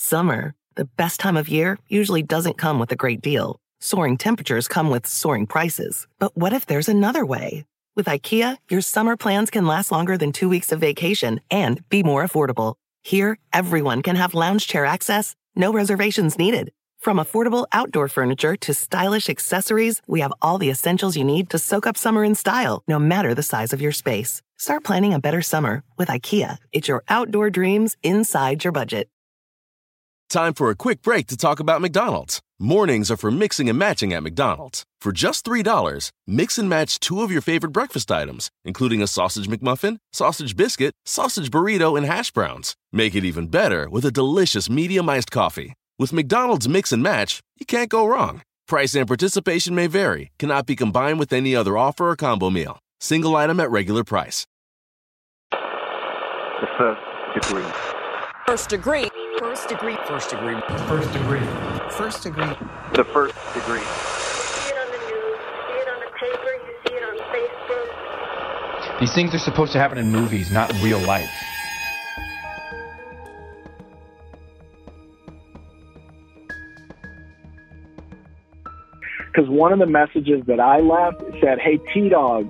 Summer, the best time of year, usually doesn't come with a great deal. Soaring temperatures come with soaring prices. But what if there's another way? With IKEA, your summer plans can last longer than 2 weeks of vacation and be more affordable. Here, everyone can have lounge chair access, no reservations needed. From affordable outdoor furniture to stylish accessories, we have all the essentials you need to soak up summer in style, no matter the size of your space. Start planning a better summer with IKEA. It's your outdoor dreams inside your budget. Time for a quick break to talk about McDonald's. Mornings are for mixing and matching at McDonald's. For just $3, mix and match 2 of your favorite breakfast items, including a sausage McMuffin, sausage biscuit, sausage burrito, and hash browns. Make it even better with a delicious medium iced coffee. With McDonald's Mix and Match, you can't go wrong. Price and participation may vary. Cannot be combined with any other offer or combo meal. Single item at regular price. The first degree. First degree. First degree. First degree. First degree. First degree. The first degree. You see it on the news, you see it on the paper, you see it on Facebook. These things are supposed to happen in movies, not in real life. Because one of the messages that I left said, "Hey, T-Dog,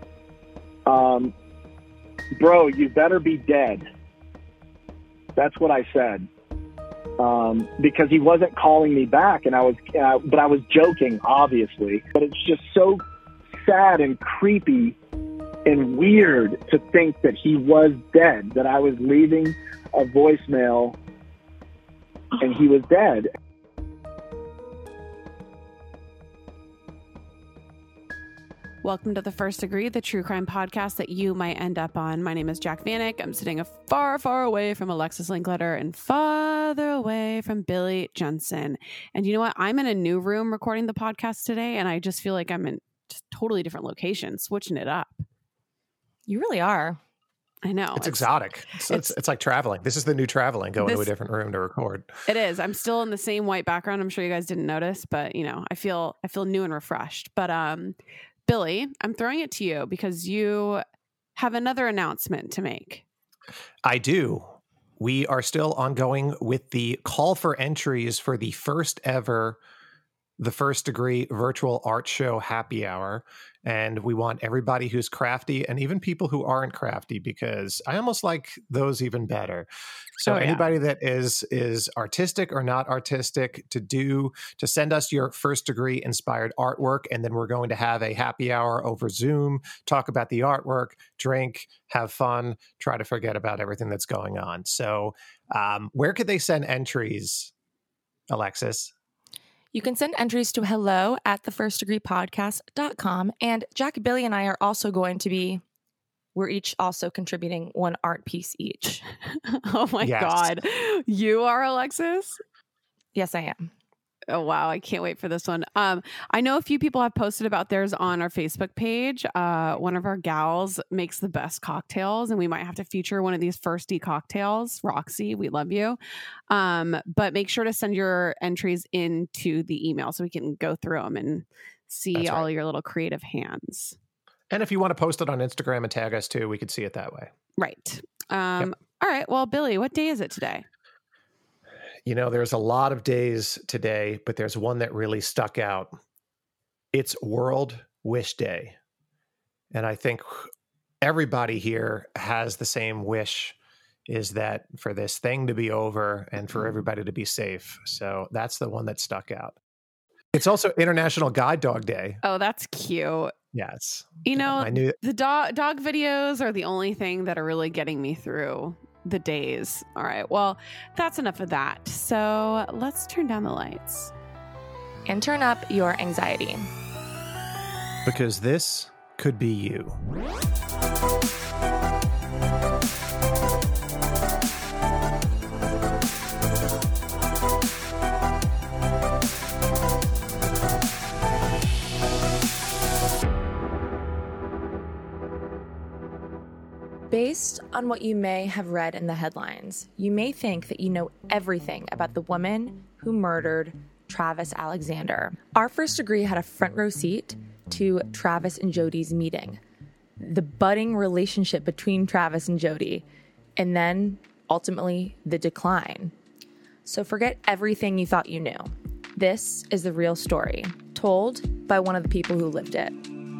bro, you better be dead." That's what I said. Because he wasn't calling me back, and I was joking, obviously. But it's just so sad and creepy and weird to think that he was dead, that I was leaving a voicemail and he was dead. Welcome to The First Degree, the true crime podcast that you might end up on. My name is Jack Vanek. I'm sitting far, far away from Alexis Linkletter and farther away from Billy Jensen. And you know what? I'm in a new room recording the podcast today, and I just feel like I'm in just totally different location, switching it up. You really are. I know. It's exotic. It's like traveling. This is the new traveling, going to a different room to record. It is. I'm still in the same white background. I'm sure you guys didn't notice, but I feel new and refreshed. But Billy, I'm throwing it to you because you have another announcement to make. I do. We are still ongoing with the call for entries for the first ever The First Degree virtual art show happy hour. And we want everybody who's crafty and even people who aren't crafty, because I almost like those even better. So anybody that is artistic or not artistic to send us your first degree inspired artwork. And then we're going to have a happy hour over Zoom, talk about the artwork, drink, have fun, try to forget about everything that's going on. So where could they send entries, Alexis? You can send entries to hello@thefirstdegreepodcast.com. And Jack, Billy, and I are also we're each also contributing one art piece each. Oh my God. You are, Alexis? Yes, I am. Oh, wow. I can't wait for this one. I know a few people have posted about theirs on our Facebook page. One of our gals makes the best cocktails, and we might have to feature one of these firsty cocktails. Roxy, we love you. But make sure to send your entries into the email so we can go through them and see all your little creative hands. And if you want to post it on Instagram and tag us too, we could see it that way. Right. All right. Well, Billy, what day is it today? There's a lot of days today, but there's one that really stuck out. It's World Wish Day. And I think everybody here has the same wish, is that for this thing to be over and for everybody to be safe. So that's the one that stuck out. It's also International Guide Dog Day. Oh, that's cute. Yes. I knew the dog videos are the only thing that are really getting me through the days. All right. Well, that's enough of that. So let's turn down the lights. And turn up your anxiety. Because this could be you. Based on what you may have read in the headlines, you may think that you know everything about the woman who murdered Travis Alexander. Our First Degree had a front row seat to Travis and Jodi's meeting, the budding relationship between Travis and Jodi, and then ultimately the decline. So forget everything you thought you knew. This is the real story, told by one of the people who lived it.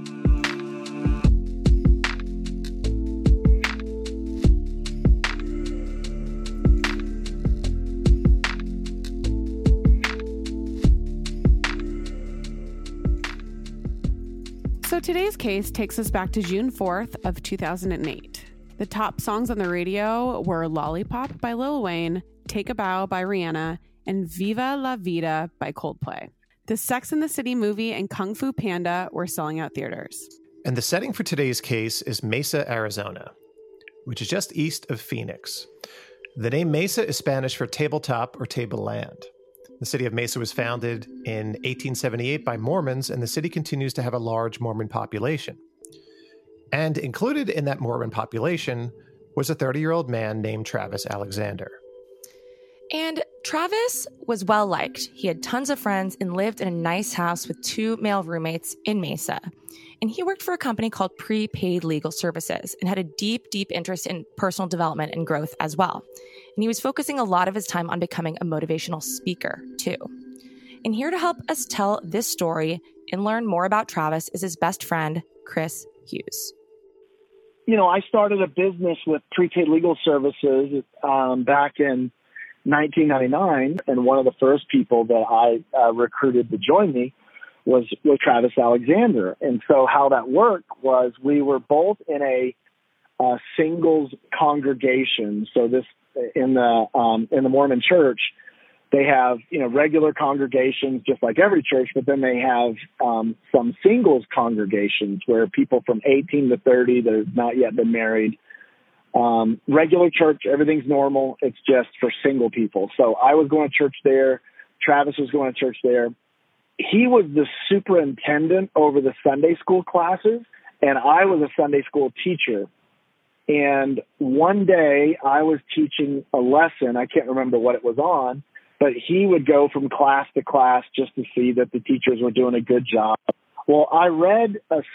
So today's case takes us back to June 4th of 2008. The top songs on the radio were Lollipop by Lil Wayne, Take a Bow by Rihanna, and Viva La Vida by Coldplay. The Sex and the City movie and Kung Fu Panda were selling out theaters. And the setting for today's case is Mesa, Arizona, which is just east of Phoenix. The name Mesa is Spanish for tabletop or tableland. The city of Mesa was founded in 1878 by Mormons, and the city continues to have a large Mormon population. And included in that Mormon population was a 30-year-old man named Travis Alexander. And Travis was well-liked. He had tons of friends and lived in a nice house with 2 male roommates in Mesa. And he worked for a company called Prepaid Legal Services and had a deep, deep interest in personal development and growth as well. And he was focusing a lot of his time on becoming a motivational speaker, too. And here to help us tell this story and learn more about Travis is his best friend, Chris Hughes. You know, I started a business with Prepaid Legal Services back in 1999, and one of the first people that I recruited to join me was Travis Alexander. And so how that worked was we were both in a singles congregation. So this in the Mormon church, they have, you know, regular congregations just like every church, but then they have some singles congregations where people from 18 to 30 that have not yet been married. Regular church, everything's normal. It's just for single people. So I was going to church there. Travis was going to church there. He was the superintendent over the Sunday school classes, and I was a Sunday school teacher. And one day I was teaching a lesson. I can't remember what it was on, but he would go from class to class just to see that the teachers were doing a good job. Well, I read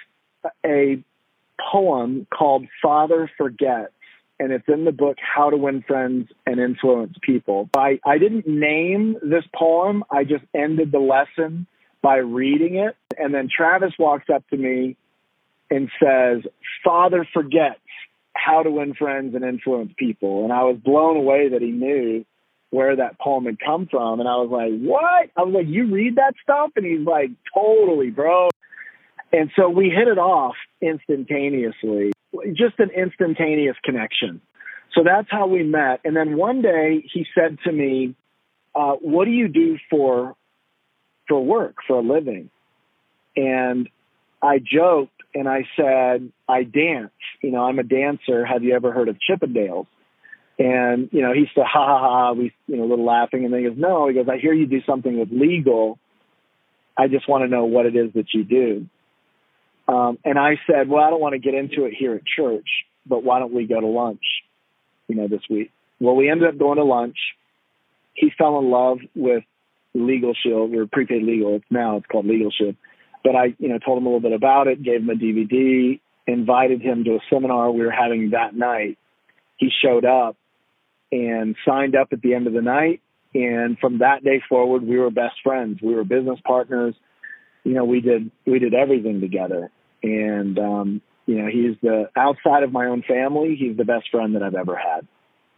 a poem called Father Forgets, and it's in the book How to Win Friends and Influence People. I didn't name this poem. I just ended the lesson by reading it. And then Travis walks up to me and says, Father Forgets, How to Win Friends and Influence People. And I was blown away that he knew where that poem had come from. And I was like, what? I was like, you read that stuff? And he's like, totally, bro. And so we hit it off instantaneously, just an instantaneous connection. So that's how we met. And then one day he said to me, what do you do for work, for a living? And I joked and I said, I dance. You know, I'm a dancer. Have you ever heard of Chippendales? And, you know, he said, ha, ha, ha. We, you know, a little laughing. And then he goes, no. He goes, I hear you do something with legal. I just want to know what it is that you do. And I said, well, I don't want to get into it here at church, but why don't we go to lunch, you know, this week? Well, we ended up going to lunch. He fell in love with Legal Shield, or Prepaid Legal. Now it's called Legal Shield. But I, you know, told him a little bit about it, gave him a DVD, invited him to a seminar we were having that night. He showed up and signed up at the end of the night. And from that day forward, we were best friends. We were business partners. You know, we did everything together. And, you know, he's outside of my own family, he's the best friend that I've ever had.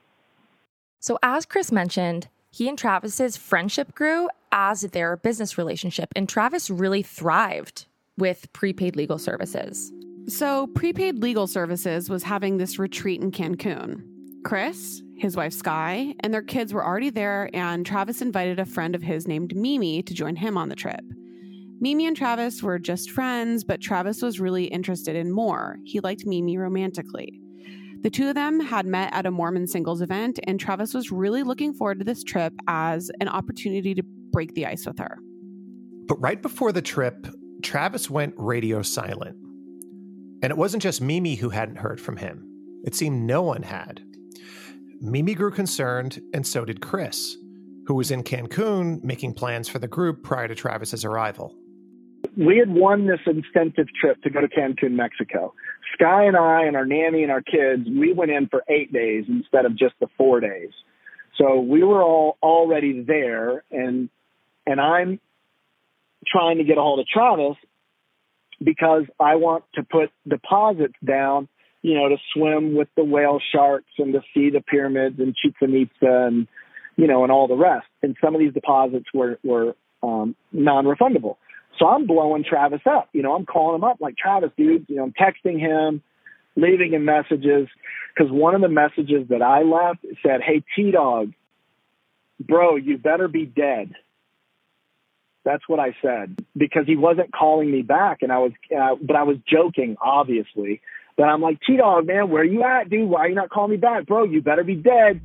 So as Chris mentioned, he and Travis's friendship grew as their business relationship, and Travis really thrived with Prepaid Legal Services. So Prepaid Legal Services was having this retreat in Cancun. Chris, his wife Sky, and their kids were already there, and Travis invited a friend of his named Mimi to join him on the trip. Mimi and Travis were just friends, but Travis was really interested in more. He liked Mimi romantically. The two of them had met at a Mormon singles event, and Travis was really looking forward to this trip as an opportunity to break the ice with her. But right before the trip, Travis went radio silent. And it wasn't just Mimi who hadn't heard from him. It seemed no one had. Mimi grew concerned, and so did Chris, who was in Cancun making plans for the group prior to Travis's arrival. We had won this incentive trip to go to Cancun, Mexico. Sky and I and our nanny and our kids, we went in for 8 days instead of just the 4 days. So we were all already there, and I'm trying to get a hold of Travis because I want to put deposits down, to swim with the whale sharks and to see the pyramids and Chichen Itza and, and all the rest. And some of these deposits were non-refundable. So I'm blowing Travis up. I'm calling him up like, Travis, dude, I'm texting him, leaving him messages, because one of the messages that I left said, "Hey, T-Dog, bro, you better be dead." That's what I said, because he wasn't calling me back, and I was joking, obviously. But I'm like, T-Dog, man, where you at, dude? Why are you not calling me back? Bro, you better be dead.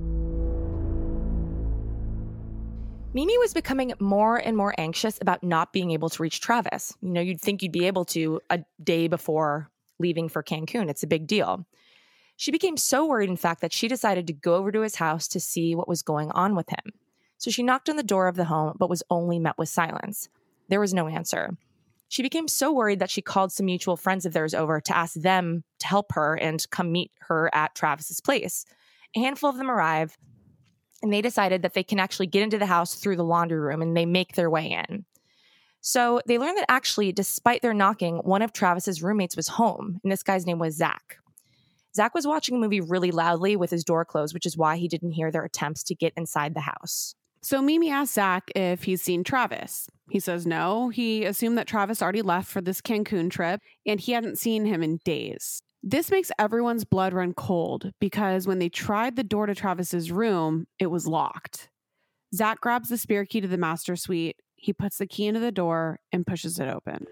Mimi was becoming more and more anxious about not being able to reach Travis. You'd think you'd be able to a day before leaving for Cancun. It's a big deal. She became so worried, in fact, that she decided to go over to his house to see what was going on with him. So she knocked on the door of the home, but was only met with silence. There was no answer. She became so worried that she called some mutual friends of theirs over to ask them to help her and come meet her at Travis's place. A handful of them arrive, and they decided that they can actually get into the house through the laundry room, and they make their way in. So they learned that actually, despite their knocking, one of Travis's roommates was home, and this guy's name was Zach. Zach was watching a movie really loudly with his door closed, which is why he didn't hear their attempts to get inside the house. So Mimi asked Zach if he's seen Travis. He says no. He assumed that Travis already left for this Cancun trip, and he hadn't seen him in days. This makes everyone's blood run cold because when they tried the door to Travis's room, it was locked. Zach grabs the spare key to the master suite. He puts the key into the door and pushes it open.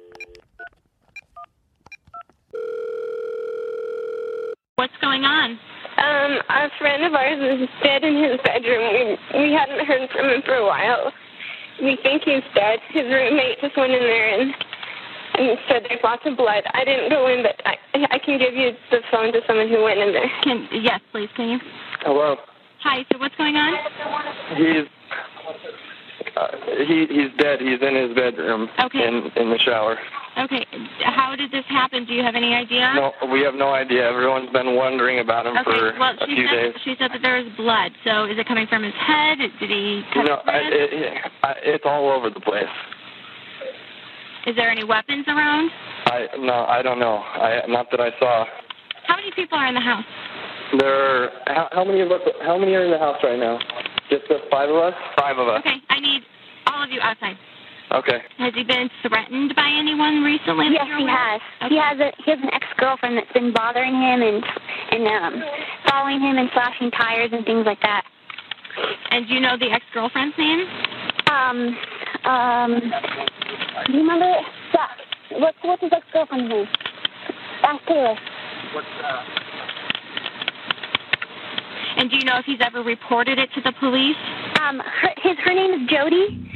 What's going on? A friend of ours is dead in his bedroom. We hadn't heard from him for a while. We think he's dead. His roommate just went in there and said there's lots of blood. I didn't go in, but I can give you the phone to someone who went in there. Yes, please, can you? Hello. Hi, so what's going on? He's dead. He's in his bedroom. Okay. In the shower. Okay. How did this happen? Do you have any idea? No, we have no idea. Everyone's been wondering about him for a few days. She said that there was blood. So is it coming from his head? Did he cut his wrist? It's all over the place. Is there any weapons around? I don't know. Not that I saw. How many people are in the house? How many are in the house right now? Just the 5 of us? 5 of us. Okay, I need all of you outside. Okay. Has he been threatened by anyone recently? Yes, he has. Okay. He has an ex-girlfriend that's been bothering him and following him and slashing tires and things like that. And do you know the ex-girlfriend's name? Do you remember it? Zach. What's his ex-girlfriend's name? Ask Taylor. And do you know if he's ever reported it to the police? Her name is Jody.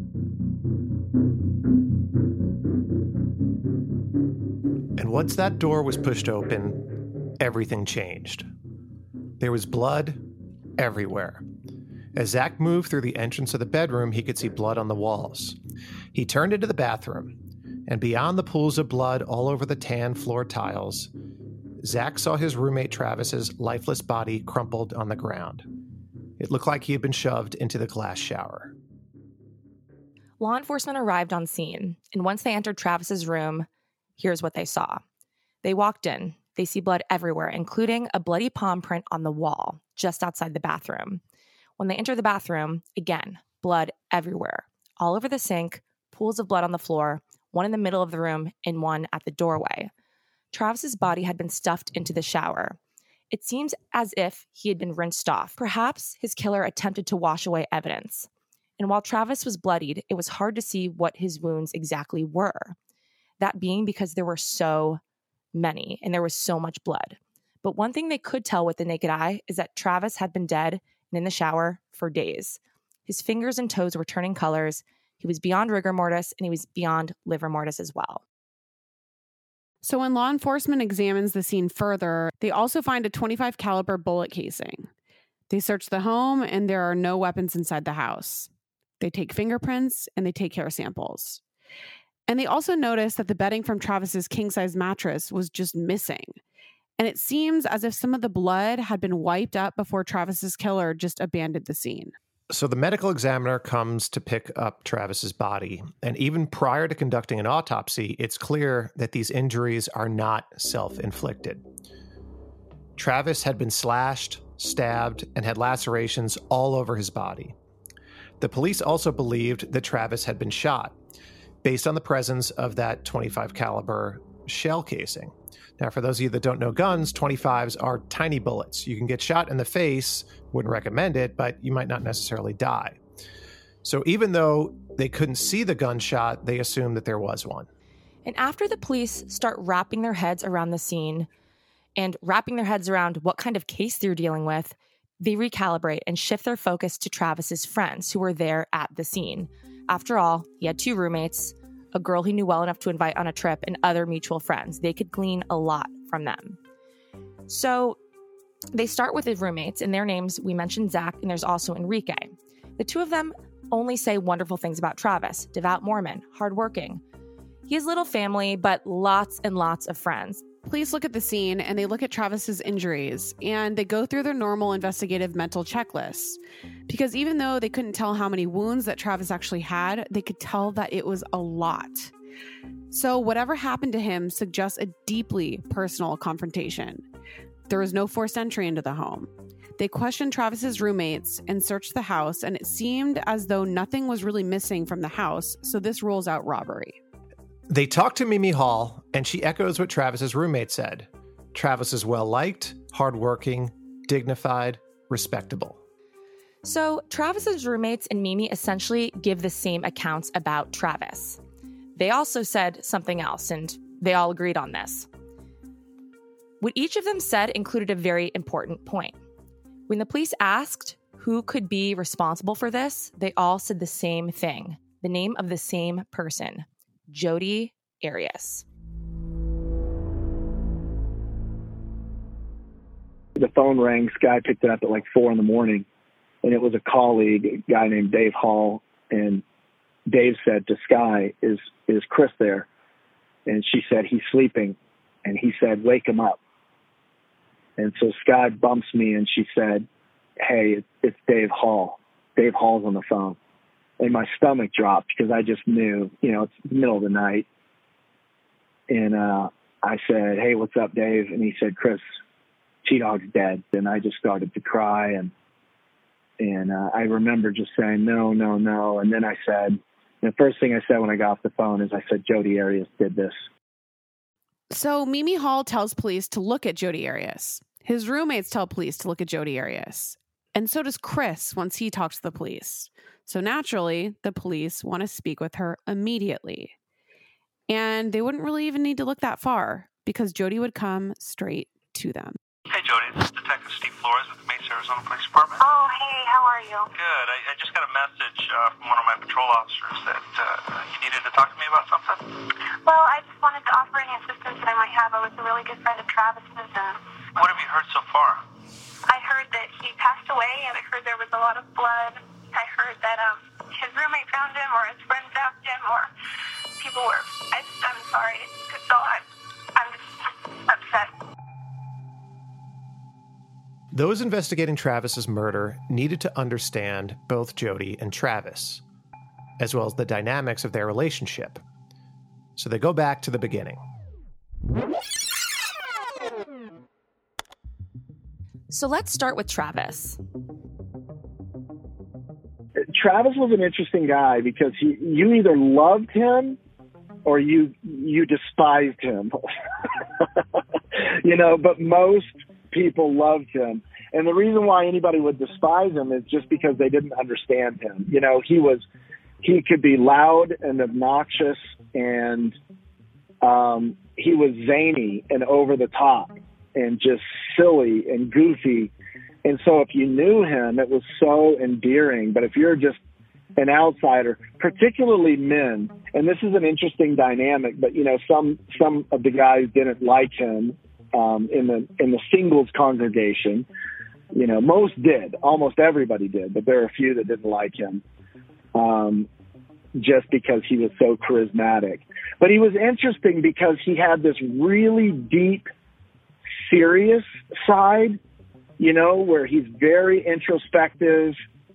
And once that door was pushed open, everything changed. There was blood everywhere. As Zach moved through the entrance of the bedroom, he could see blood on the walls. He turned into the bathroom, and beyond the pools of blood all over the tan floor tiles, Zach saw his roommate Travis's lifeless body crumpled on the ground. It looked like he had been shoved into the glass shower. Law enforcement arrived on scene, and once they entered Travis's room, here's what they saw. They walked in. They see blood everywhere, including a bloody palm print on the wall just outside the bathroom. When they enter the bathroom, again, blood everywhere. All over the sink, pools of blood on the floor, one in the middle of the room and one at the doorway. Travis's body had been stuffed into the shower. It seems as if he had been rinsed off. Perhaps his killer attempted to wash away evidence. And while Travis was bloodied, it was hard to see what his wounds exactly were. That being because there were so many and there was so much blood. But one thing they could tell with the naked eye is that Travis had been dead and in the shower for days. His fingers and toes were turning colors. He was beyond rigor mortis and he was beyond livor mortis as well. So when law enforcement examines the scene further, they also find a .25 caliber bullet casing. They search the home and there are no weapons inside the house. They take fingerprints and they take hair samples. And they also notice that the bedding from Travis's king-size mattress was just missing. And it seems as if some of the blood had been wiped up before Travis's killer just abandoned the scene. So the medical examiner comes to pick up Travis's body. And even prior to conducting an autopsy, it's clear that these injuries are not self-inflicted. Travis had been slashed, stabbed, and had lacerations all over his body. The police also believed that Travis had been shot, based on the presence of that .25 caliber shell casing. Now, for those of you that don't know guns, 25s are tiny bullets. You can get shot in the face, wouldn't recommend it, but you might not necessarily die. So even though they couldn't see the gunshot, they assumed that there was one. And after the police start wrapping their heads around the scene and wrapping their heads around what kind of case they're dealing with, they recalibrate and shift their focus to Travis's friends who were there at the scene. After all, he had 2 roommates, a girl he knew well enough to invite on a trip, and other mutual friends. They could glean a lot from them. So they start with his roommates, and their names, we mentioned Zach, and there's also Enrique. The 2 of them only say wonderful things about Travis. Devout Mormon, hardworking. He has little family, but lots and lots of friends. Police look at the scene and they look at Travis's injuries and they go through their normal investigative mental checklists. Because even though they couldn't tell how many wounds that Travis actually had, they could tell that it was a lot. So whatever happened to him suggests a deeply personal confrontation. There was no forced entry into the home. They questioned Travis's roommates and searched the house, and it seemed as though nothing was really missing from the house, so this rules out robbery. They talked to Mimi Hall, and she echoes what Travis's roommate said. Travis is well-liked, hardworking, dignified, respectable. So Travis's roommates and Mimi essentially give the same accounts about Travis. They also said something else, and they all agreed on this. What each of them said included a very important point. When the police asked who could be responsible for this, they all said the same thing, the name of the same person. Jodi Arias. The phone rang. Sky picked it up at like 4 a.m, and it was a colleague, a guy named Dave Hall. And Dave said to Sky, is Chris there? And she said, he's sleeping. And he said, wake him up. And so Sky bumps me and she said, hey, it's Dave Hall. Dave Hall's on the phone. And my stomach dropped because I just knew, it's the middle of the night. And I said, hey, what's up, Dave? And he said, Chris, T-Dog's dead. And I just started to cry. And I remember just saying, no. And then I said, the first thing I said when I got off the phone is I said, Jodi Arias did this. So Mimi Hall tells police to look at Jodi Arias. His roommates tell police to look at Jodi Arias. And so does Chris once he talks to the police. So naturally, the police want to speak with her immediately. And they wouldn't really even need to look that far because Jodi would come straight to them. Hey, Jodi, this is Detective Steve Flores with the Mesa, Arizona Police Department. Oh, hey, how are you? Good. I just got a message from one of my patrol officers that you needed to talk to me about something. Well, I just wanted to offer any assistance that I might have. I was a really good friend of Travis's. What have you heard so far? I heard that he passed away, and I heard there was a lot of blood. I heard that his roommate found him, or his friend found him, or people were. I'm sorry. So I'm just upset. Those investigating Travis's murder needed to understand both Jodi and Travis, as well as the dynamics of their relationship. So they go back to the beginning. So let's start with Travis. Travis was an interesting guy because you either loved him or you despised him. But most people loved him. And the reason why anybody would despise him is just because they didn't understand him. He could be loud and obnoxious, and he was zany and over the top and just silly and goofy. And so if you knew him, it was so endearing. But if you're just an outsider, particularly men, and this is an interesting dynamic, but some of the guys didn't like him in the singles congregation. Most did, almost everybody did, but there are a few that didn't like him just because he was so charismatic. But he was interesting because he had this really deep serious side, you know, where he's very introspective,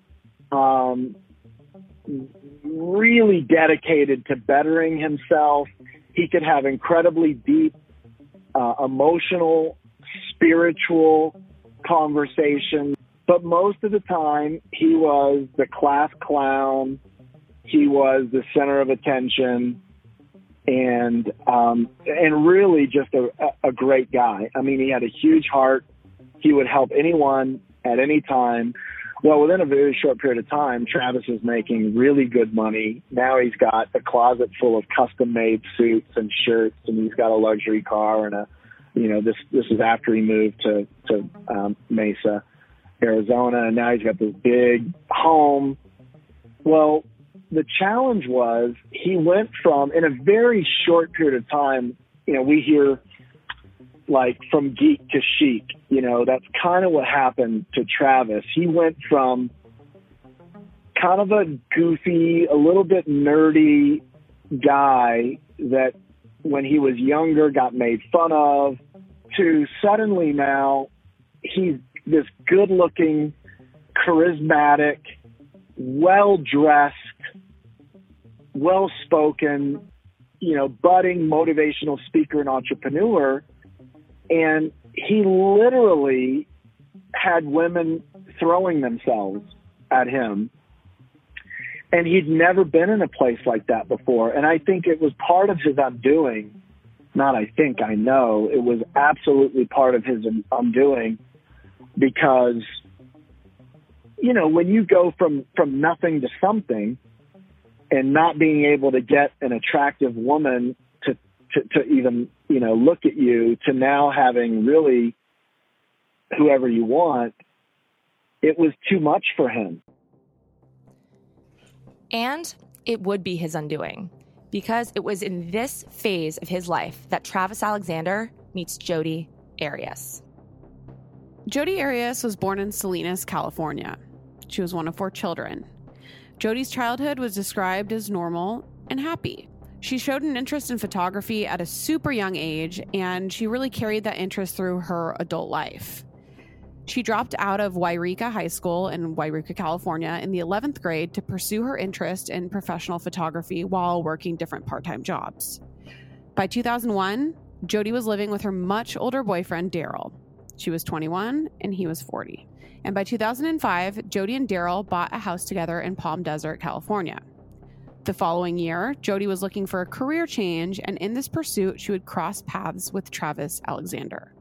really dedicated to bettering himself. He could have incredibly deep, emotional, spiritual conversations. But most of the time, he was the class clown. He was the center of attention, and really just a great guy. I mean, he had a huge heart. He would help anyone at any time. Well, within a very short period of time, Travis is making really good money. Now he's got a closet full of custom-made suits and shirts, and he's got a luxury car and this is after he moved to Mesa, Arizona, and now he's got this big home. Well, the challenge was he went from, in a very short period of time, you know, we hear like from geek to chic, you know, that's kind of what happened to Travis. He went from kind of a goofy, a little bit nerdy guy that when he was younger got made fun of, to suddenly now he's this good-looking, charismatic, well-dressed, well-spoken, you know, budding motivational speaker and entrepreneur. And he literally had women throwing themselves at him. And he'd never been in a place like that before. And I think it was part of his undoing. Not I think, I know. It was absolutely part of his undoing, because, you know, when you go from nothing to something and not being able to get an attractive woman to even, you know, look at you, to now having really whoever you want, it was too much for him. And it would be his undoing, because it was in this phase of his life that Travis Alexander meets Jodi Arias. Jodi Arias was born in Salinas, California. She was one of 4 children. Jodi's childhood was described as normal and happy. She showed an interest in photography at a super young age, and she really carried that interest through her adult life. She dropped out of Yreka High School in Yreka, California in the 11th grade to pursue her interest in professional photography while working different part-time jobs. By 2001, Jodi was living with her much older boyfriend, Daryl. She was 21 and he was 40. And by 2005, Jodi and Daryl bought a house together in Palm Desert, California. The following year, Jodi was looking for a career change, and in this pursuit, she would cross paths with Travis Alexander.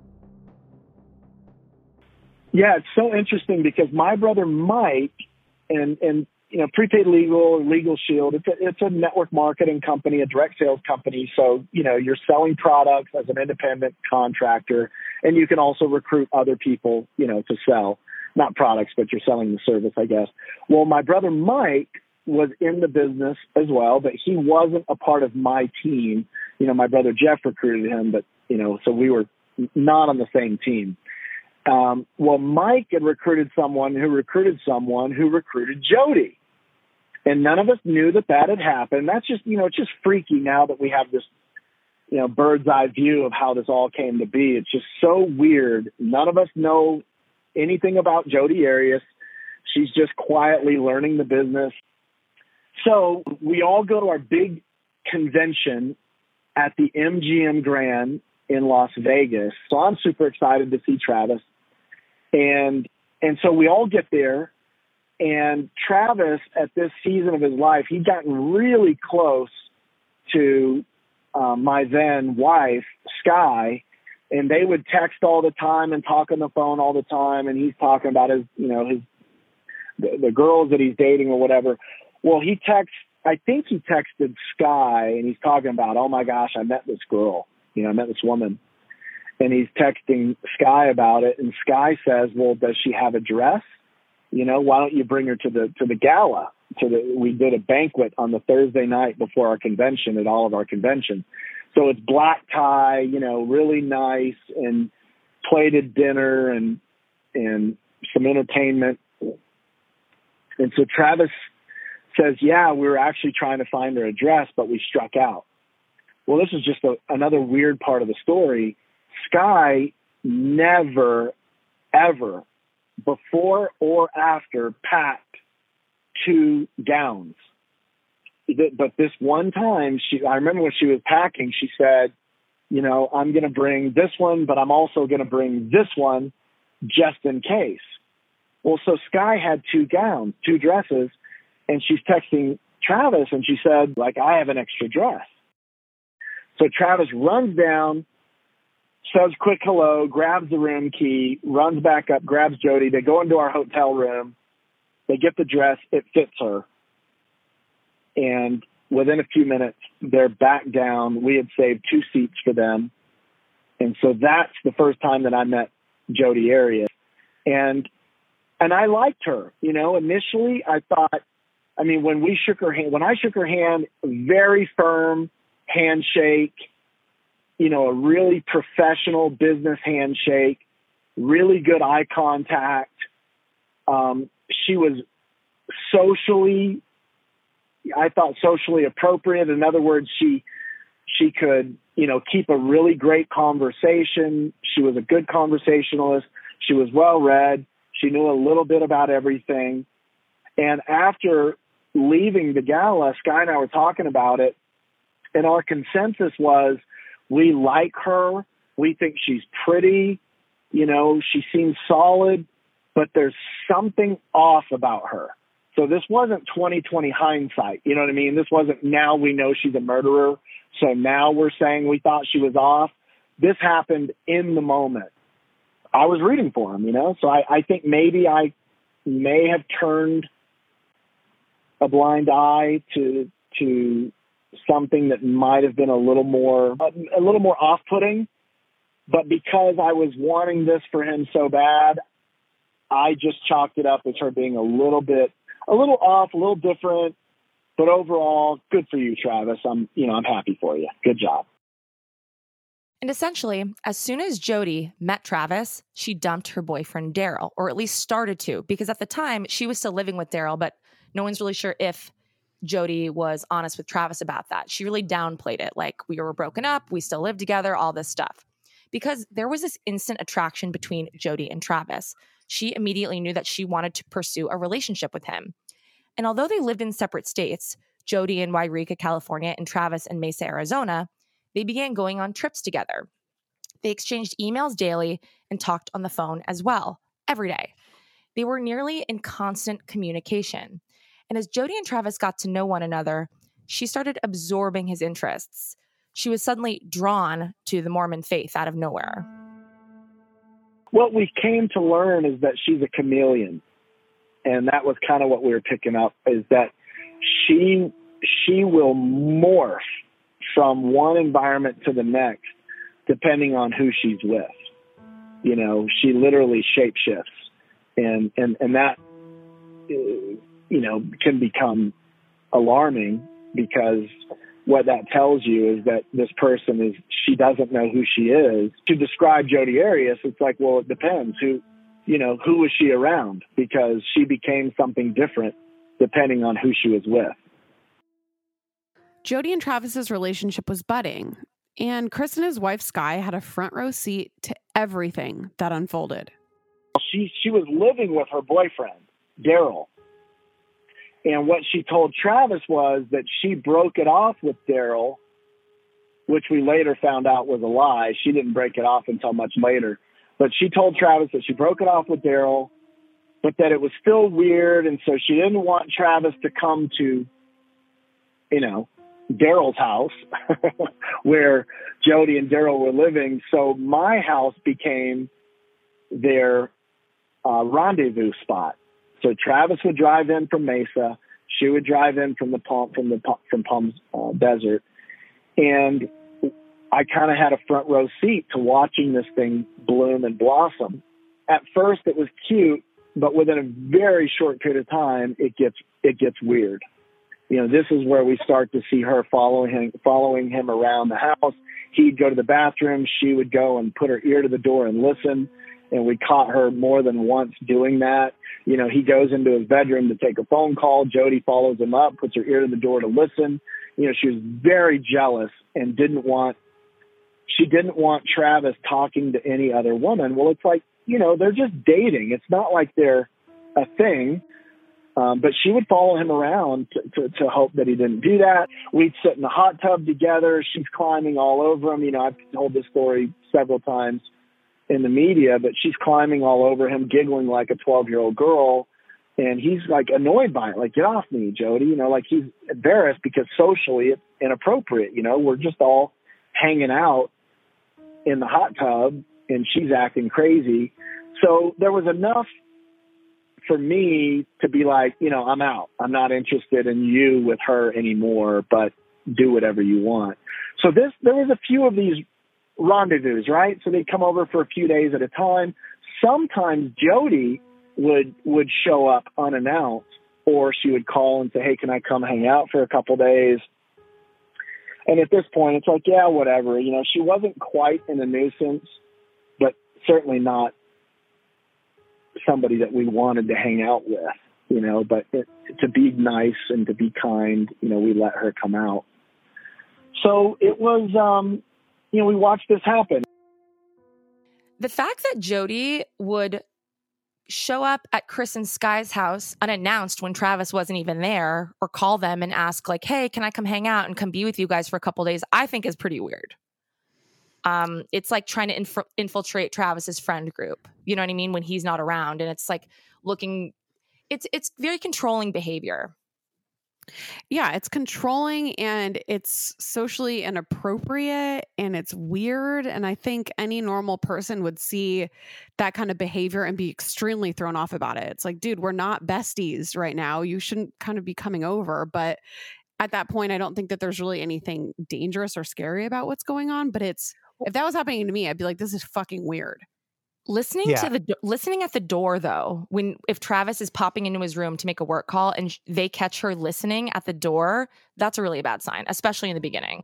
Yeah, it's so interesting because my brother Mike and you know, Prepaid Legal, Legal Shield, it's a network marketing company, a direct sales company. So, you know, you're selling products as an independent contractor, and you can also recruit other people, you know, to sell, not products, but you're selling the service, I guess. Well, my brother Mike was in the business as well, but he wasn't a part of my team. You know, my brother Jeff recruited him, but, you know, so we were not on the same team. Well, Mike had recruited someone who recruited Jodi. And none of us knew that had happened. That's just, you know, it's just freaky now that we have this, you know, bird's eye view of how this all came to be. It's just so weird. None of us know anything about Jodi Arias. She's just quietly learning the business. So we all go to our big convention at the MGM Grand in Las Vegas. So I'm super excited to see Travis. And so we all get there, and Travis at this season of his life, he'd gotten really close to my then wife, Sky, and they would text all the time and talk on the phone all the time. And he's talking about the girls that he's dating or whatever. Well, I think he texted Sky, and he's talking about, oh my gosh, I met this girl, you know, I met this woman. And he's texting Sky about it, and Sky says, well, does she have a dress? You know, why don't you bring her to the gala? We did a banquet on the Thursday night before our convention at all of our conventions. So it's black tie, you know, really nice, and plated dinner and some entertainment. And so Travis says, yeah, we were actually trying to find her a dress, but we struck out. Well, this is just another weird part of the story. Sky never, ever, before or after, packed 2 gowns. But this one time, I remember when she was packing, she said, you know, I'm going to bring this one, but I'm also going to bring this one just in case. Well, so Sky had 2 gowns, 2 dresses, and she's texting Travis, and she said, like, I have an extra dress. So Travis runs down, says quick hello, grabs the room key, runs back up, grabs Jody. They go into our hotel room. They get the dress. It fits her. And within a few minutes, they're back down. We had saved 2 seats for them. And so that's the first time that I met Jodi Arias. And I liked her. You know, initially I thought, I mean, when I shook her hand, very firm handshake, you know, a really professional business handshake, really good eye contact. She was socially appropriate. In other words, she could, you know, keep a really great conversation. She was a good conversationalist. She was well read. She knew a little bit about everything. And after leaving the gala, Sky and I were talking about it, and our consensus was we like her. We think she's pretty. You know, she seems solid, but there's something off about her. So this wasn't 20/20 hindsight. You know what I mean? This wasn't now we know she's a murderer, so now we're saying we thought she was off. This happened in the moment. I was rooting for him, you know? So I think maybe I may have turned a blind eye to something that might have been a little more off-putting. But because I was wanting this for him so bad, I just chalked it up as her being a little off, a little different. But overall, good for you, Travis. I'm happy for you. Good job. And essentially, as soon as Jodi met Travis, she dumped her boyfriend, Daryl, or at least started to, because at the time she was still living with Daryl, but no one's really sure if Jodi was honest with Travis about that. She really downplayed it. Like, we were broken up, we still lived together, all this stuff. Because there was this instant attraction between Jodi and Travis. She immediately knew that she wanted to pursue a relationship with him. And although they lived in separate states, Jodi in Yreka, California, and Travis in Mesa, Arizona, they began going on trips together. They exchanged emails daily and talked on the phone as well, every day. They were nearly in constant communication. And as Jodi and Travis got to know one another, she started absorbing his interests. She was suddenly drawn to the Mormon faith out of nowhere. What we came to learn is that she's a chameleon. And that was kind of what we were picking up, is that she will morph from one environment to the next, depending on who she's with. You know, she literally shapeshifts. And that, you know, can become alarming, because what that tells you is that this person she doesn't know who she is. To describe Jodi Arias, it's like, well, it depends. Who was she around? Because she became something different depending on who she was with. Jodi and Travis's relationship was budding, and Chris and his wife Sky had a front row seat to everything that unfolded. She was living with her boyfriend, Daryl. And what she told Travis was that she broke it off with Daryl, which we later found out was a lie. She didn't break it off until much later. But she told Travis that she broke it off with Daryl, but that it was still weird, and so she didn't want Travis to come to, you know, Daryl's house where Jodi and Daryl were living. So my house became their rendezvous spot. So Travis would drive in from Mesa, she would drive in from Palm Desert, and I kind of had a front row seat to watching this thing bloom and blossom. At first, it was cute, but within a very short period of time, it gets weird. You know, this is where we start to see her following him around the house. He'd go to the bathroom, she would go and put her ear to the door and listen. And we caught her more than once doing that. You know, he goes into his bedroom to take a phone call. Jodi follows him up, puts her ear to the door to listen. You know, she was very jealous and didn't want she didn't want Travis talking to any other woman. Well, it's like, they're just dating. It's not like they're a thing. But she would follow him around to hope that he didn't do that. We'd sit in the hot tub together. She's climbing all over him. I've told this story several times in the media, but she's climbing all over him, giggling like a 12-year-old girl. And he's like annoyed by it. Like, get off me, Jody. Like he's embarrassed because socially it's inappropriate. We're just all hanging out in the hot tub and she's acting crazy. So there was enough for me to be like, I'm out. I'm not interested in you with her anymore, but do whatever you want. So there was a few of these rendezvous, right? So they'd come over for a few days at a time. Sometimes Jody would show up unannounced, or she would call and say, hey, can I come hang out for a couple days? And at this point, it's like, yeah, whatever. She wasn't quite in a nuisance, but certainly not somebody that we wanted to hang out with, but to be nice and to be kind, we let her come out. So it was, we watched this happen. The fact that Jody would show up at Chris and Sky's house unannounced when Travis wasn't even there, or call them and ask like, hey, can I come hang out and come be with you guys for a couple days, I think is pretty weird. It's like trying to infiltrate Travis's friend group. You know what I mean? When he's not around, and it's like it's very controlling behavior. Yeah, it's controlling and it's socially inappropriate and it's weird. And I think any normal person would see that kind of behavior and be extremely thrown off about it. It's like, dude, we're not besties right now. You shouldn't kind of be coming over. But at that point, I don't think that there's really anything dangerous or scary about what's going on. But if that was happening to me, I'd be like, this is fucking weird. Listening at the door, though, if Travis is popping into his room to make a work call and they catch her listening at the door, that's a really bad sign, especially in the beginning.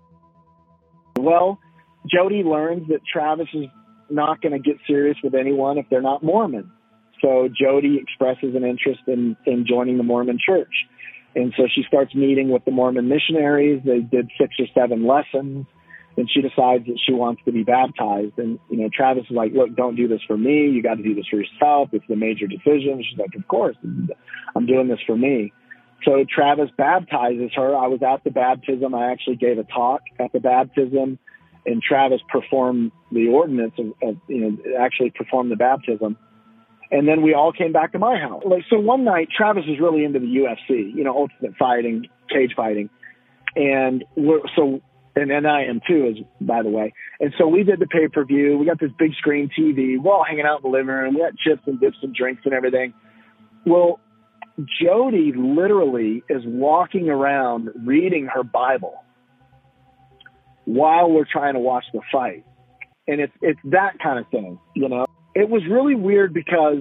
Well, Jody learns that Travis is not going to get serious with anyone if they're not Mormon. So Jody expresses an interest in joining the Mormon church. And so she starts meeting with the Mormon missionaries. They did 6 or 7 lessons. And she decides that she wants to be baptized. And, Travis is like, look, don't do this for me. You got to do this for yourself. It's a major decision. She's like, of course, I'm doing this for me. So Travis baptizes her. I was at the baptism. I actually gave a talk at the baptism. And Travis performed the ordinance actually performed the baptism. And then we all came back to my house. So one night, Travis is really into the UFC, ultimate fighting, cage fighting. And and I am too, by the way. And so we did the pay-per-view. We got this big screen TV. We're all hanging out in the living room. We got chips and dips and drinks and everything. Well, Jody literally is walking around reading her Bible while we're trying to watch the fight. And it's that kind of thing, It was really weird because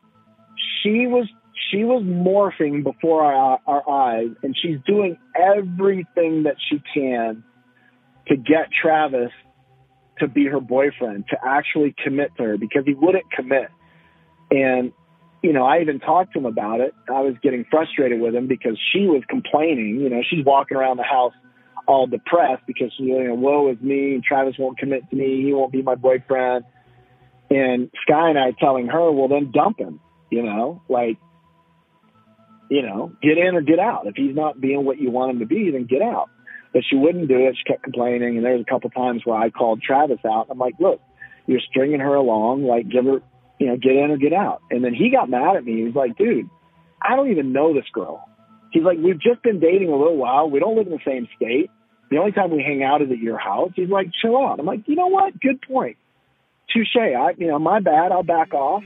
she was morphing before our eyes, and she's doing everything that she can to get Travis to be her boyfriend, to actually commit to her, because he wouldn't commit. And, I even talked to him about it. I was getting frustrated with him because she was complaining. She's walking around the house all depressed because, woe is me. Travis won't commit to me. He won't be my boyfriend. And Sky and I telling her, well, then dump him, get in or get out. If he's not being what you want him to be, then get out. But she wouldn't do it. She kept complaining. And there was a couple times where I called Travis out. I'm like, look, you're stringing her along. Like, give her, get in or get out. And then he got mad at me. He was like, dude, I don't even know this girl. He's like, we've just been dating a little while. We don't live in the same state. The only time we hang out is at your house. He's like, chill out. I'm like, you know what? Good point. Touche. My bad. I'll back off.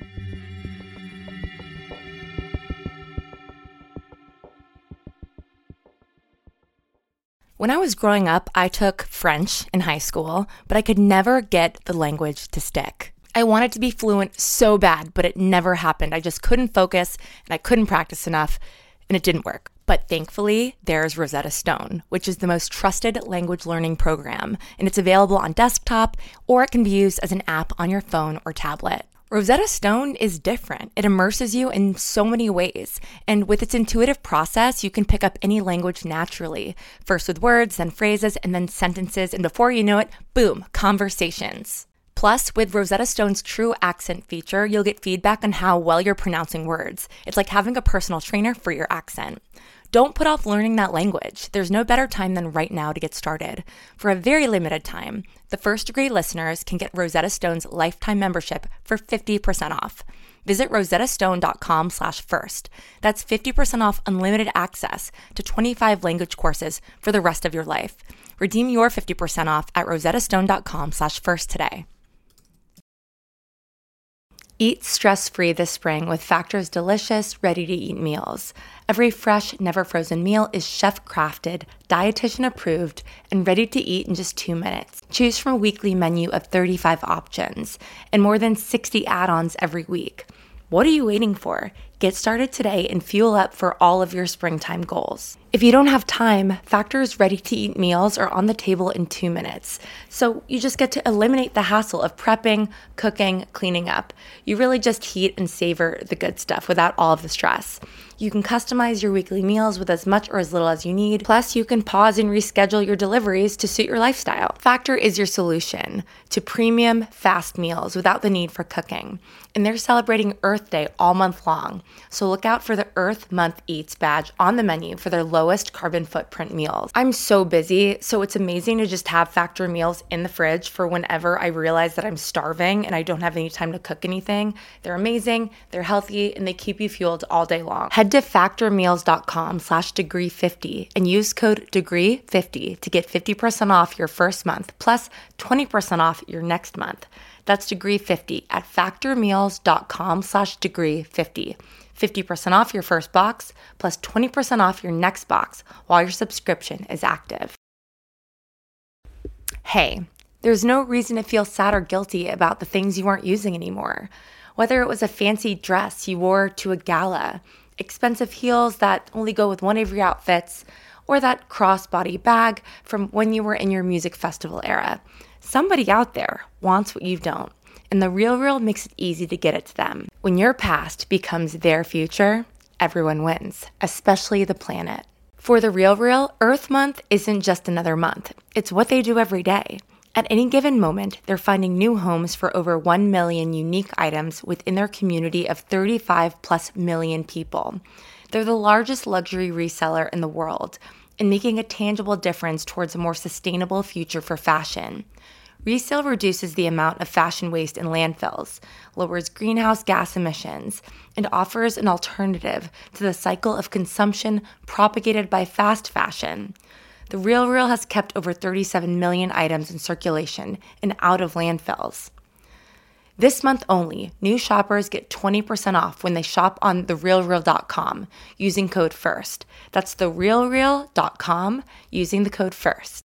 When I was growing up, I took French in high school, but I could never get the language to stick. I wanted to be fluent so bad, but it never happened. I just couldn't focus and I couldn't practice enough, and it didn't work. But thankfully, there's Rosetta Stone, which is the most trusted language learning program, and it's available on desktop, or it can be used as an app on your phone or tablet. Rosetta Stone is different. It immerses you in so many ways. And with its intuitive process, you can pick up any language naturally. First with words, then phrases, and then sentences. And before you know it, boom, conversations. Plus, with Rosetta Stone's True Accent feature, you'll get feedback on how well you're pronouncing words. It's like having a personal trainer for your accent. Don't put off learning that language. There's no better time than right now to get started. For a very limited time, the First Degree listeners can get Rosetta Stone's lifetime membership for 50% off. Visit rosettastone.com/first. That's 50% off unlimited access to 25 language courses for the rest of your life. Redeem your 50% off at rosettastone.com/first today. Eat stress-free this spring with Factor's delicious, ready-to-eat meals. Every fresh, never-frozen meal is chef-crafted, dietitian-approved, and ready to eat in just 2 minutes. Choose from a weekly menu of 35 options and more than 60 add-ons every week. What are you waiting for? Get started today and fuel up for all of your springtime goals. If you don't have time, Factor's ready-to-eat meals are on the table in 2 minutes. So you just get to eliminate the hassle of prepping, cooking, cleaning up. You really just heat and savor the good stuff without all of the stress. You can customize your weekly meals with as much or as little as you need. Plus, you can pause and reschedule your deliveries to suit your lifestyle. Factor is your solution to premium, fast meals without the need for cooking. And they're celebrating Earth Day all month long. So look out for the Earth Month Eats badge on the menu for their lowest carbon footprint meals. I'm so busy, so it's amazing to just have Factor meals in the fridge for whenever I realize that I'm starving and I don't have any time to cook anything. They're amazing, they're healthy, and they keep you fueled all day long. Head to factormeals.com/degree50 and use code degree50 to get 50% off your first month plus 20% off your next month. That's degree50 at factormeals.com/degree50. 50% off your first box plus 20% off your next box while your subscription is active. Hey, there's no reason to feel sad or guilty about the things you aren't using anymore. Whether it was a fancy dress you wore to a gala, expensive heels that only go with one of your outfits, or that crossbody bag from when you were in your music festival era. Somebody out there wants what you don't, and The RealReal makes it easy to get it to them. When your past becomes their future, everyone wins, especially the planet. For The RealReal, Earth Month isn't just another month. It's what they do every day. At any given moment, they're finding new homes for over 1 million unique items within their community of 35+ million people. They're the largest luxury reseller in the world and making a tangible difference towards a more sustainable future for fashion. Resale reduces the amount of fashion waste in landfills, lowers greenhouse gas emissions, and offers an alternative to the cycle of consumption propagated by fast fashion. The RealReal has kept over 37 million items in circulation and out of landfills. This month only, new shoppers get 20% off when they shop on therealreal.com using code FIRST. That's therealreal.com using the code FIRST.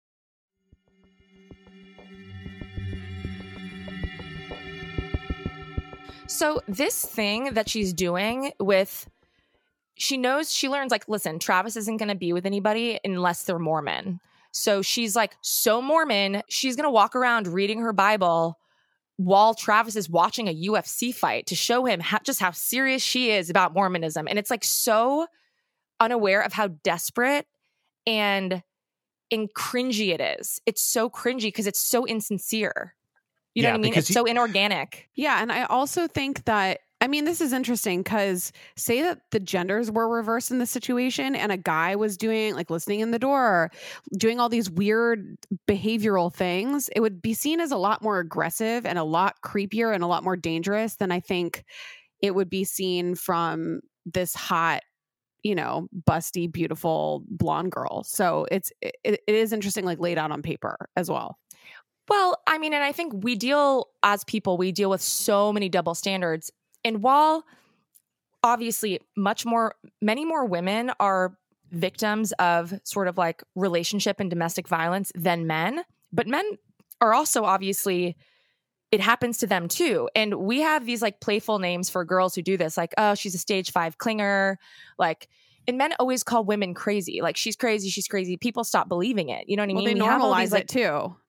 So this thing that she's doing with, she learns like, listen, Travis isn't going to be with anybody unless they're Mormon. So she's like, so Mormon, she's going to walk around reading her Bible while Travis is watching a UFC fight to show him just how serious she is about Mormonism. And it's like so unaware of how desperate and cringy it is. It's so cringy because it's so insincere. You know what I mean? It's so inorganic. Yeah. And I also think that, I mean, this is interesting because say that the genders were reversed in the situation and a guy was doing like listening in the door, doing all these weird behavioral things, it would be seen as a lot more aggressive and a lot creepier and a lot more dangerous than I think it would be seen from this hot, you know, busty, beautiful blonde girl. So it is interesting, like laid out on paper as well. Well, I mean, and I think we deal with so many double standards. And while obviously many more women are victims of sort of like relationship and domestic violence than men, but men are also obviously, it happens to them too. And we have these like playful names for girls who do this, like, oh, she's a stage 5 clinger. Like, and men always call women crazy. Like, she's crazy. People stop believing it. You know what I mean? Well, they normalize it too.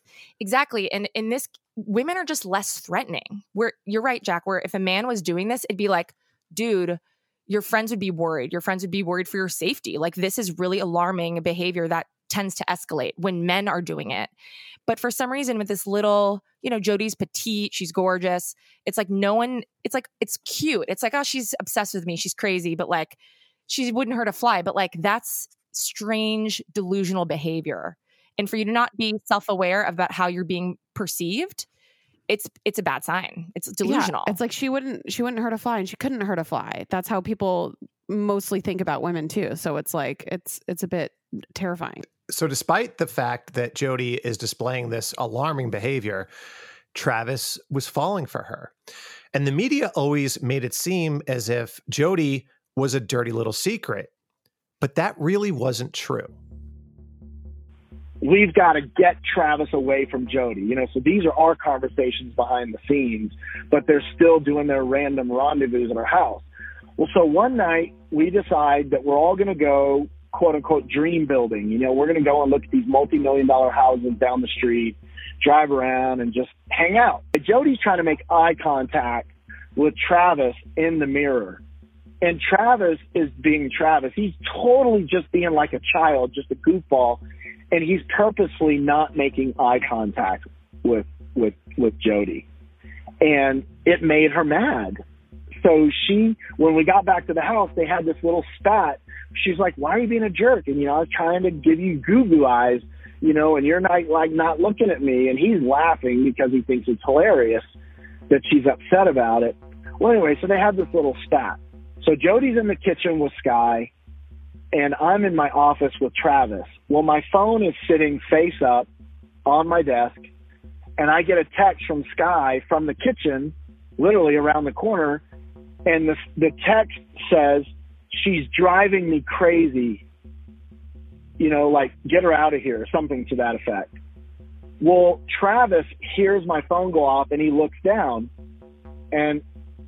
Exactly. And in this, women are just less threatening. You're right, Jack, where if a man was doing this, it'd be like, dude, your friends would be worried. Your friends would be worried for your safety. Like, this is really alarming behavior that tends to escalate when men are doing it. But for some reason with this little, Jodi's petite, she's gorgeous. It's like it's cute. It's like, oh, she's obsessed with me. She's crazy. But like, she wouldn't hurt a fly. But like, that's strange, delusional behavior. And for you to not be self-aware about how you're being perceived, it's a bad sign. It's delusional. Yeah, it's like she wouldn't hurt a fly, and she couldn't hurt a fly. That's how people mostly think about women too. So it's like it's a bit terrifying. So despite the fact that Jodi is displaying this alarming behavior, Travis was falling for her. And the media always made it seem as if Jodi was a dirty little secret. But that really wasn't true. We've got to get Travis away from Jodi. So these are our conversations behind the scenes, but they're still doing their random rendezvous at our house. Well, so one night we decide that we're all going to go, quote unquote, dream building. We're going to go and look at these multi-million-dollar houses down the street, drive around and just hang out. Jodi's trying to make eye contact with Travis in the mirror. And Travis is being Travis. He's totally just being like a child, just a goofball. And he's purposely not making eye contact with Jodi. And it made her mad. So when we got back to the house, they had this little spat. She's like, why are you being a jerk? And, I was trying to give you goo-goo eyes, and you're not looking at me. And he's laughing because he thinks it's hilarious that she's upset about it. Well, anyway, so they had this little spat. So Jodi's in the kitchen with Sky, and I'm in my office with Travis. Well, my phone is sitting face up on my desk, and I get a text from Sky from the kitchen, literally around the corner, and the text says, she's driving me crazy, like, get her out of here, something to that effect. Well, Travis hears my phone go off, and he looks down, and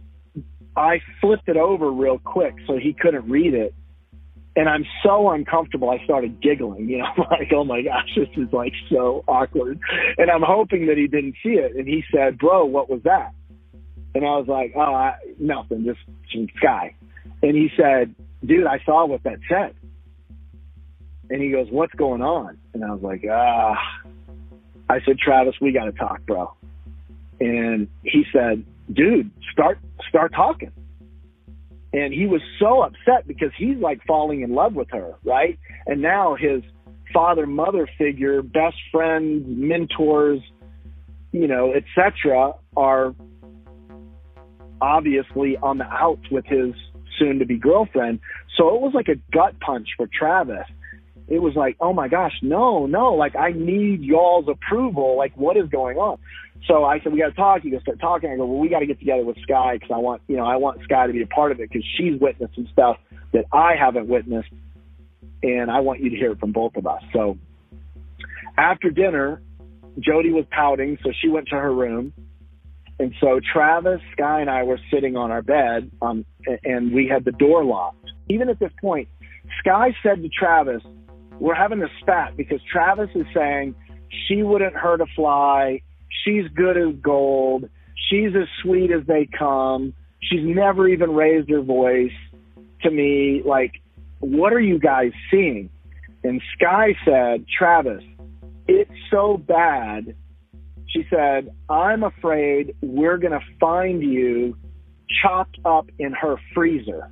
I flipped it over real quick so he couldn't read it. And I'm so uncomfortable, I started giggling, like, oh my gosh, this is like so awkward. And I'm hoping that he didn't see it. And he said, bro, what was that? And I was like, nothing, just some Sky. And he said, dude, I saw what that said. And he goes, what's going on? And I was like, I said, Travis, we got to talk, bro. And he said, dude, start talking. And he was so upset because he's like falling in love with her, right? And now his father-mother figure, best friends, mentors, etc., are obviously on the outs with his soon-to-be girlfriend. So it was like a gut punch for Travis. It was like, oh my gosh, no, like, I need y'all's approval. Like, what is going on? So I said, we got to talk. You got to start talking. I go, well, we got to get together with Sky because I want Sky to be a part of it because she's witnessed some stuff that I haven't witnessed, and I want you to hear it from both of us. So after dinner, Jodi was pouting, so she went to her room. And so Travis, Sky, and I were sitting on our bed, and we had the door locked. Even at this point, Sky said to Travis, we're having a spat because Travis is saying she wouldn't hurt a fly. She's good as gold. She's as sweet as they come. She's never even raised her voice to me. Like, what are you guys seeing? And Sky said, Travis, it's so bad. She said, I'm afraid we're going to find you chopped up in her freezer.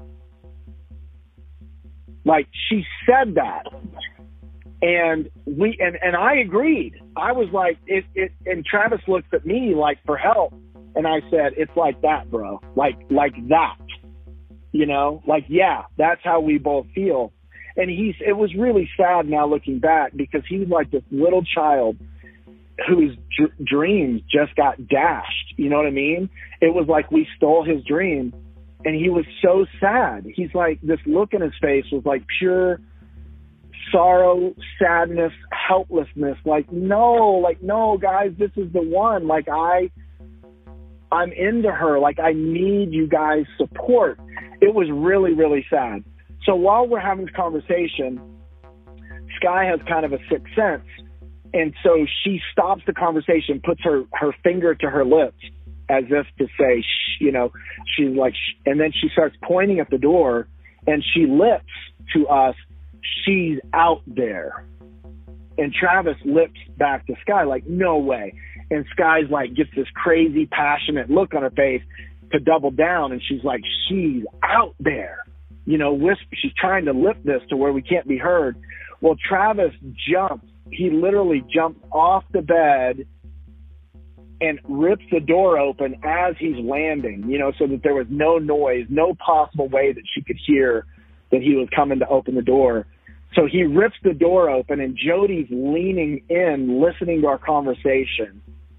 Like, she said that. And I agreed. I was like, and Travis looked at me like for help. And I said, it's like that, bro. Like that, like, yeah, that's how we both feel. And it was really sad now looking back because he was like this little child whose dreams just got dashed. You know what I mean? It was like we stole his dream, and he was so sad. He's like, this look in his face was like pure sorrow, sadness, helplessness. Like, no, guys, this is the one. Like, I'm into her. Like, I need you guys' support. It was really, really sad. So while we're having this conversation, Sky has kind of a sixth sense, And so she stops the conversation, puts her finger to her lips as if to say, shh, you know, she's like, shh, and then she starts pointing at the door and she lips to us, she's out there. And Travis lips back to Sky like, no way. And Sky's like, gets this crazy, passionate look on her face to double down. And she's like, she's out there. You know, she's trying to lip this to where we can't be heard. Well, Travis jumps. He literally jumps off the bed and rips the door open as he's landing, you know, so that there was no noise, no possible way that she could hear that he was coming to open the door. So he rips the door open, and Jody's leaning in, listening to our conversation.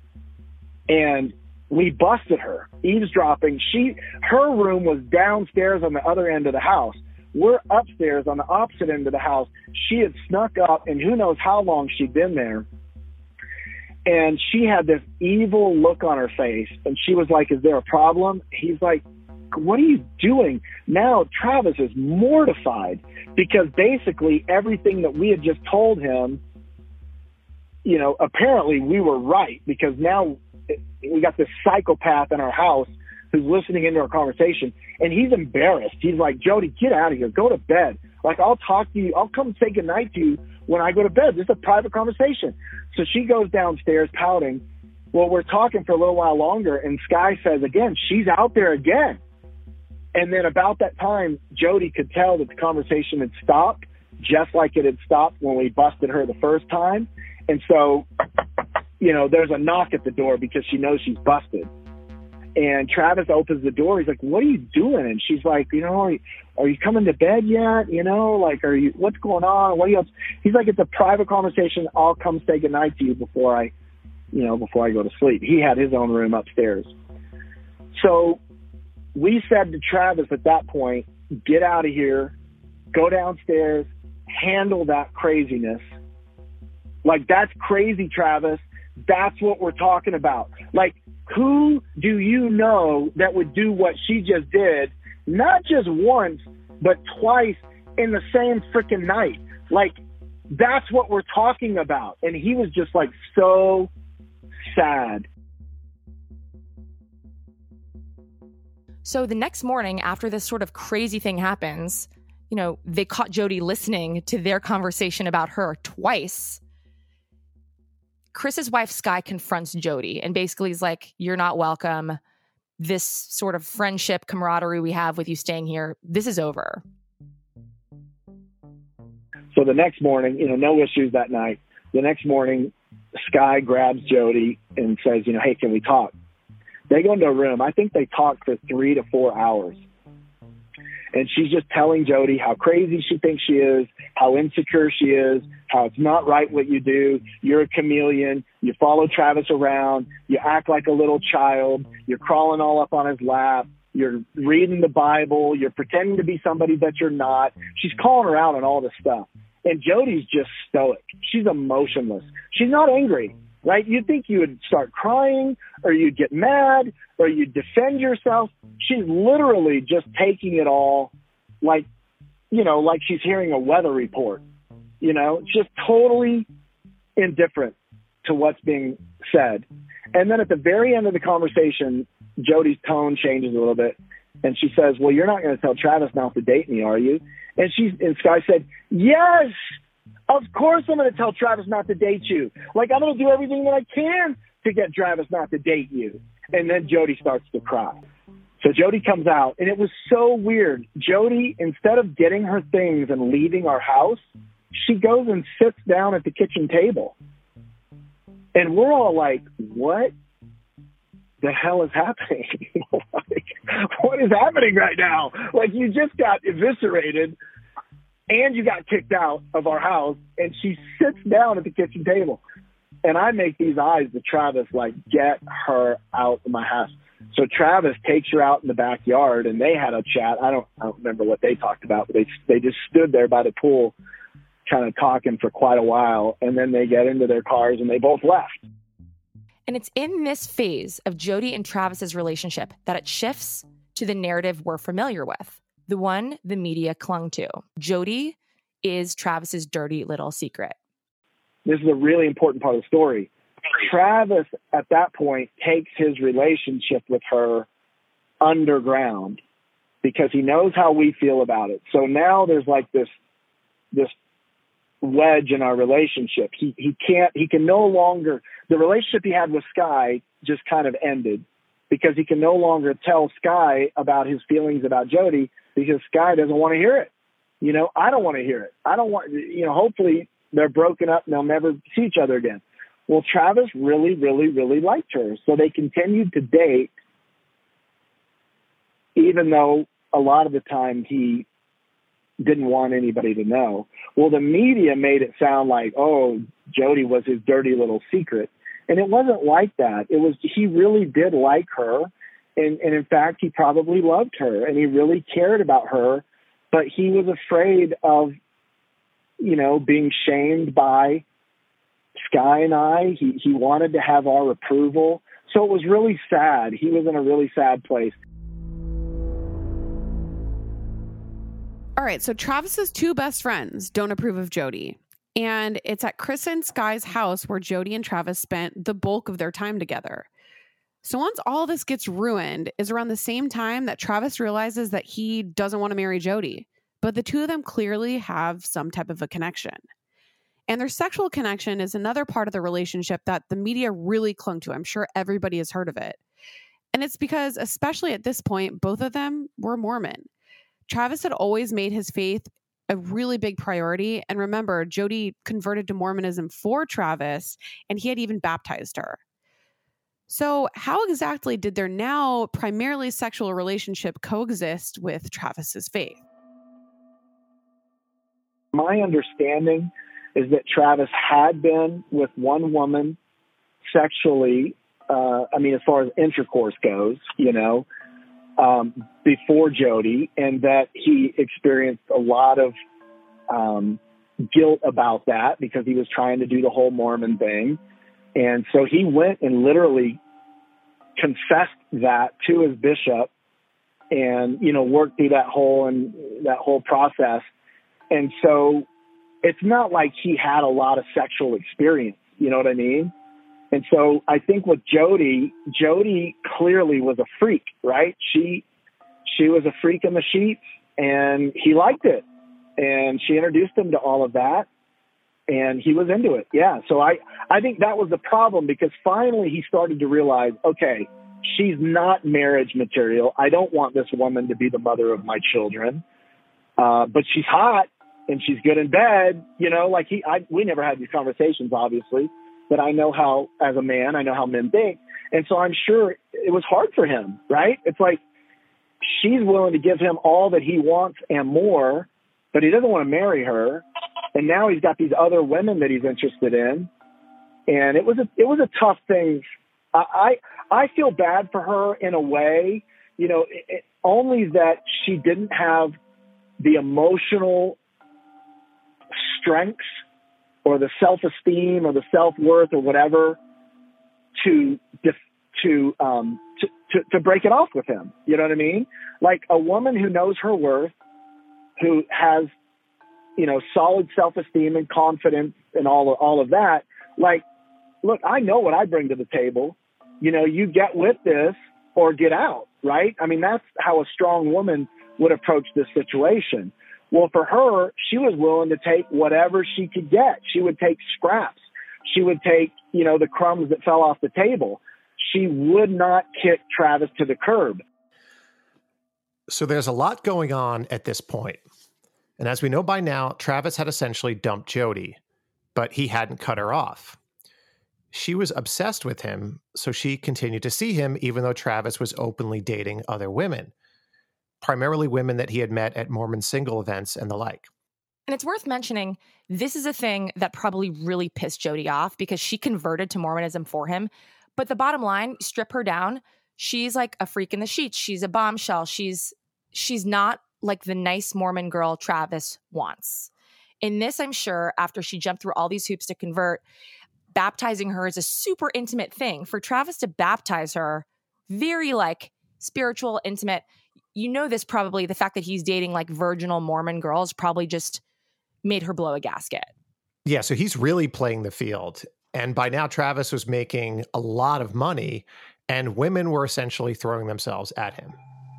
And we busted her, eavesdropping. Her room was downstairs on the other end of the house. We're upstairs on the opposite end of the house. She had snuck up, and who knows how long she'd been there. And she had this evil look on her face, and she was like, is there a problem? He's like, what are you doing? Now Travis is mortified because basically everything that we had just told him, you know, apparently we were right, because now we got this psychopath in our house who's listening into our conversation, and he's embarrassed. He's like, Jody, get out of here. Go to bed. Like, I'll talk to you. I'll come say goodnight to you when I go to bed. This is a private conversation. So she goes downstairs pouting. Well, we're talking for a little while longer, and Sky says again, she's out there again. And then about that time, Jody could tell that the conversation had stopped, just like it had stopped when we busted her the first time. And so, you know, there's a knock at the door because she knows she's busted. And Travis opens the door. He's like, what are you doing? And she's like, you know, are you coming to bed yet? You know, like, what's going on? What are you? He's like, it's a private conversation. I'll come say goodnight to you before I go to sleep. He had his own room upstairs. So we said to Travis at that point, get out of here, go downstairs, handle that craziness. Like, that's crazy, Travis. That's what we're talking about. Like, who do you know that would do what she just did, not just once, but twice in the same freaking night? Like, that's what we're talking about. And he was just like so sad. So the next morning, after this sort of crazy thing happens, you know, they caught Jody listening to their conversation about her twice. Chris's wife, Sky, confronts Jody and basically is like, you're not welcome. This sort of friendship, camaraderie we have with you staying here, this is over. So the next morning, you know, no issues that night. The next morning, Sky grabs Jody and says, you know, hey, can we talk? They go into a room. I think they talked for 3 to 4 hours. And she's just telling Jody how crazy she thinks she is, how insecure she is, how it's not right what you do. You're a chameleon. You follow Travis around. You act like a little child. You're crawling all up on his lap. You're reading the Bible. You're pretending to be somebody that you're not. She's calling her out on all this stuff. And Jody's just stoic. She's emotionless. She's not angry, right? You'd think you would start crying or you'd get mad or you'd defend yourself. She's literally just taking it all like, you know, like she's hearing a weather report, you know, just totally indifferent to what's being said. And then at the very end of the conversation, Jody's tone changes a little bit. And she says, well, you're not going to tell Travis not to date me, are you? And Sky said, yes, of course I'm going to tell Travis not to date you. Like, I'm going to do everything that I can to get Travis not to date you. And then Jody starts to cry. So Jody comes out, and it was so weird. Jody, instead of getting her things and leaving our house, she goes and sits down at the kitchen table. And we're all like, what the hell is happening? Like, what is happening right now? Like, you just got eviscerated and you got kicked out of our house, and she sits down at the kitchen table. And I make these eyes to Travis like, get her out of my house. So Travis takes her out in the backyard, and they had a chat. I don't remember what they talked about, but they just stood there by the pool kind of talking for quite a while, and then they get into their cars and they both left. And it's in this phase of Jody and Travis's relationship that it shifts to the narrative we're familiar with, the one the media clung to. Jody is Travis's dirty little secret. this is a really important part of the story. Travis, at that point, takes his relationship with her underground because he knows how we feel about it. So now there's like this wedge in our relationship. He can no longer, the relationship he had with Sky just kind of ended because he can no longer tell Sky about his feelings about Jody because Sky doesn't want to hear it. You know, I don't want to hear it. I don't want, you know, hopefully they're broken up and they'll never see each other again. Well, Travis really, really, really liked her. So they continued to date, even though a lot of the time he didn't want anybody to know. Well, the media made it sound like, oh, Jody was his dirty little secret. And it wasn't like that. It was, he really did like her. And in fact, he probably loved her and he really cared about her, but he was afraid of, you know, being shamed by Sky and I. He wanted to have our approval. So it was really sad. He was in a really sad place. All right, so Travis's two best friends don't approve of Jody. And it's at Chris and Sky's house where Jody and Travis spent the bulk of their time together. So once all this gets ruined is around the same time that Travis realizes that he doesn't want to marry Jody. But the two of them clearly have some type of a connection. And their sexual connection is another part of the relationship that the media really clung to. I'm sure everybody has heard of it. And it's because, especially at this point, both of them were Mormon. Travis had always made his faith a really big priority. And remember, Jody converted to Mormonism for Travis, and he had even baptized her. So how exactly did their now primarily sexual relationship coexist with Travis's faith? My understanding is that Travis had been with one woman sexually, as far as intercourse goes, you know, before Jody, and that he experienced a lot of guilt about that because he was trying to do the whole Mormon thing. And so he went and literally confessed that to his bishop and, you know, worked through that whole process. And so it's not like he had a lot of sexual experience, you know what I mean? And so I think with Jody clearly was a freak, right? She was a freak in the sheets and he liked it. And she introduced him to all of that and he was into it. Yeah. So I think that was the problem because finally he started to realize, okay, she's not marriage material. I don't want this woman to be the mother of my children. But she's hot and she's good in bed, you know, like we never had these conversations, obviously, but I know how, as a man, I know how men think. And so I'm sure it was hard for him, right? It's like she's willing to give him all that he wants and more, but he doesn't want to marry her. And now he's got these other women that he's interested in. And it was a tough thing. I feel bad for her in a way, you know, only that she didn't have the emotional strengths or the self-esteem or the self-worth or whatever to break it off with him. You know what I mean? Like a woman who knows her worth, who has, you know, solid self-esteem and confidence and all of that. Like, look, I know what I bring to the table. You know, you get with this or get out, right? I mean, that's how a strong woman would approach this situation. Well, for her, she was willing to take whatever she could get. She would take scraps. She would take, you know, the crumbs that fell off the table. She would not kick Travis to the curb. So there's a lot going on at this point. And as we know by now, Travis had essentially dumped Jody, but he hadn't cut her off. She was obsessed with him, so she continued to see him even though Travis was openly dating other women, primarily women that he had met at Mormon single events and the like. And it's worth mentioning, this is a thing that probably really pissed Jody off because she converted to Mormonism for him. But the bottom line, strip her down, she's like a freak in the sheets. She's a bombshell. She's not like the nice Mormon girl Travis wants. In this, I'm sure, after she jumped through all these hoops to convert, baptizing her is a super intimate thing. For Travis to baptize her, very like spiritual, intimate. You know this probably, the fact that he's dating like virginal Mormon girls probably just made her blow a gasket. Yeah, so he's really playing the field. And by now, Travis was making a lot of money, and women were essentially throwing themselves at him.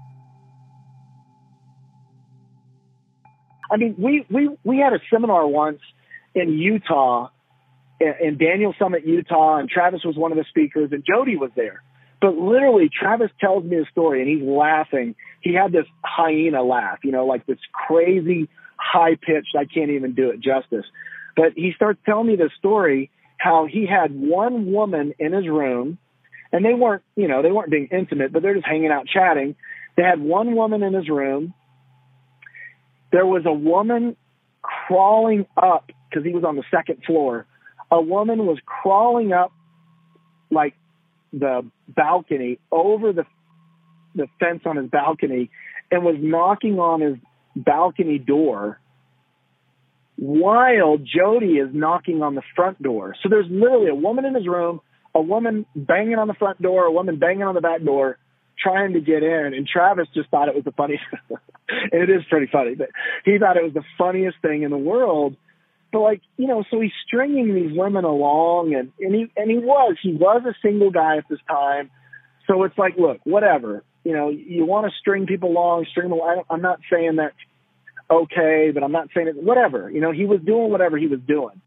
I mean, we had a seminar once in Utah, in Daniel Summit, Utah, and Travis was one of the speakers, and Jody was there. But literally, Travis tells me a story, and he's laughing. He had this hyena laugh, like this crazy, high-pitched, I can't even do it justice. But he starts telling me this story, how he had one woman in his room, and they weren't being intimate, but they're just hanging out chatting. They had one woman in his room. There was a woman crawling up, because he was on the second floor. A woman was crawling up like the balcony, over the fence on his balcony, and was knocking on his balcony door while Jody is knocking on the front door. So there's literally a woman in his room, a woman banging on the front door, a woman banging on the back door, trying to get in. And Travis just thought it was the funniest. It is pretty funny, but he thought it was the funniest thing in the world. But so he's stringing these women along, and he was a single guy at this time. So it's like, look, whatever, you want to string people along, I'm not saying that's okay, but I'm not saying it, whatever, he was doing whatever he was doing.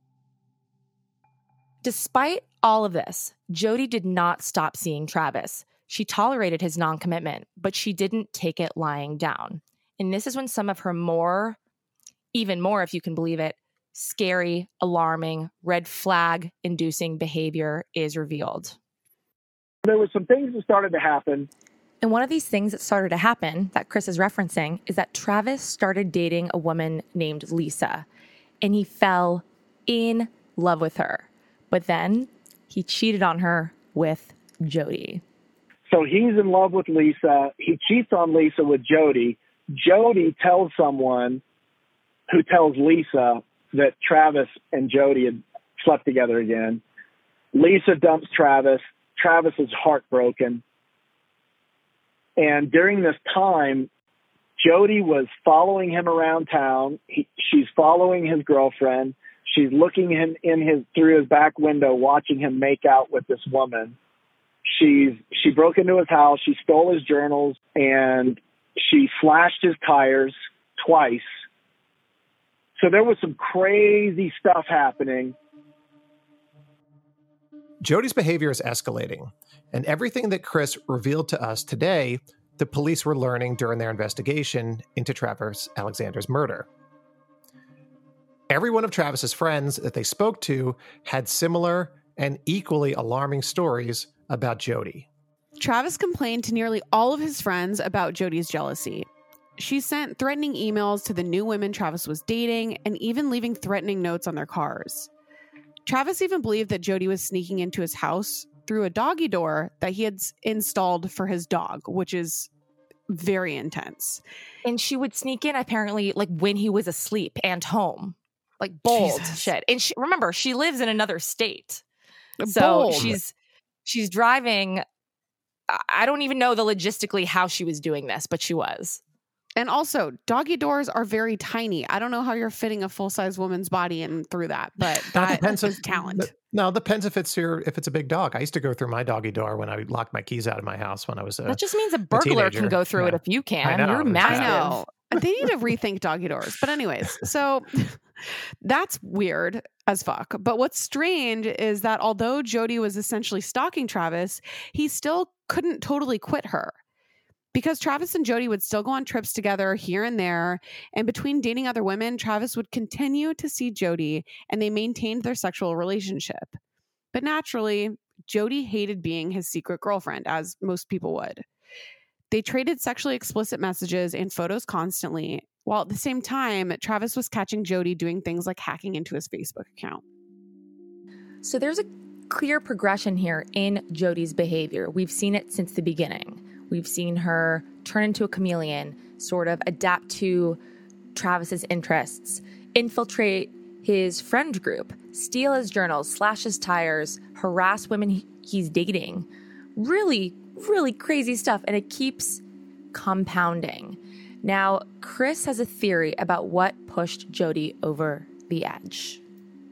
Despite all of this, Jody did not stop seeing Travis. She tolerated his non-commitment, but she didn't take it lying down. And this is when some of her even more, if you can believe it, scary, alarming, red flag-inducing behavior is revealed. There were some things that started to happen. And one of these things that started to happen that Chris is referencing is that Travis started dating a woman named Lisa, and he fell in love with her. But then he cheated on her with Jody. So he's in love with Lisa. He cheats on Lisa with Jody. Jody tells someone who tells Lisa that Travis and Jody had slept together again. Lisa dumps Travis. Travis is heartbroken. And during this time, Jody was following him around town. She's following his girlfriend. She's looking through his back window, watching him make out with this woman. She broke into his house. She stole his journals, and she slashed his tires twice. So there was some crazy stuff happening. Jody's behavior is escalating, and everything that Chris revealed to us today, the police were learning during their investigation into Travis Alexander's murder. Every one of Travis's friends that they spoke to had similar and equally alarming stories about Jody. Travis complained to nearly all of his friends about Jody's jealousy. She sent threatening emails to the new women Travis was dating and even leaving threatening notes on their cars. Travis even believed that Jody was sneaking into his house through a doggy door that he had installed for his dog, which is very intense. And she would sneak in apparently when he was asleep and home. Bold shit. And remember, she lives in another state. So she's driving. I don't even know logistically how she was doing this, but she was. And also, doggy doors are very tiny. I don't know how you're fitting a full-size woman's body in through that, but that depends on talent. No, it depends if it's a big dog. I used to go through my doggy door when I locked my keys out of my house when I was That just means a burglar can go through it if you can. I know. You're massive. I know. They need to rethink doggy doors. But anyways, so that's weird as fuck. But what's strange is that although Jody was essentially stalking Travis, he still couldn't totally quit her. Because Travis and Jody would still go on trips together here and there. And between dating other women, Travis would continue to see Jody, and they maintained their sexual relationship. But naturally, Jody hated being his secret girlfriend, as most people would. They traded sexually explicit messages and photos constantly, while at the same time, Travis was catching Jody doing things like hacking into his Facebook account. So there's a clear progression here in Jody's behavior. We've seen it since the beginning. We've seen her turn into a chameleon, sort of adapt to Travis's interests, infiltrate his friend group, steal his journals, slash his tires, harass women he's dating. Really, really crazy stuff, and it keeps compounding. Now, Chris has a theory about what pushed Jody over the edge.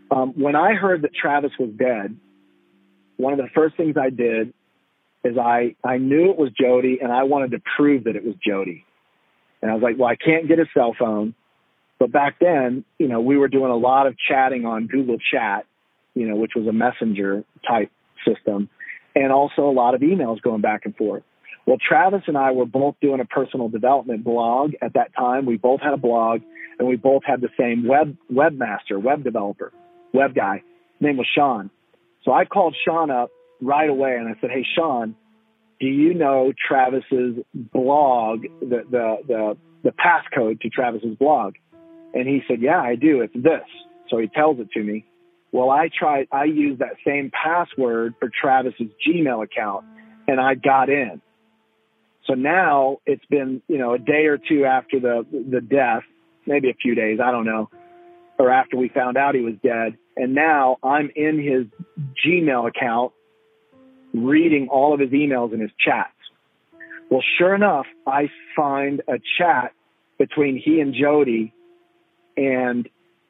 When I heard that Travis was dead, one of the first things I did is I knew it was Jody, and I wanted to prove that it was Jody. And I was like, well, I can't get a cell phone. But back then, you know, we were doing a lot of chatting on Google Chat, you know, which was a messenger type system, and also a lot of emails going back and forth. Well, Travis and I were both doing a personal development blog at that time. We both had a blog, and we both had the same webmaster, web developer, web guy. His name was Sean. So I called Sean up right away, and I said, hey, Sean, do you know Travis's blog, the passcode to Travis's blog? And he said, yeah, I do. It's this. So he tells it to me. Well, I used that same password for Travis's Gmail account, and I got in. So now it's been, you know, a day or two after the death, maybe a few days, I don't know, or after we found out he was dead. And now I'm in his Gmail account reading all of his emails and his chats. Well, sure enough, I find a chat between he and Jody, and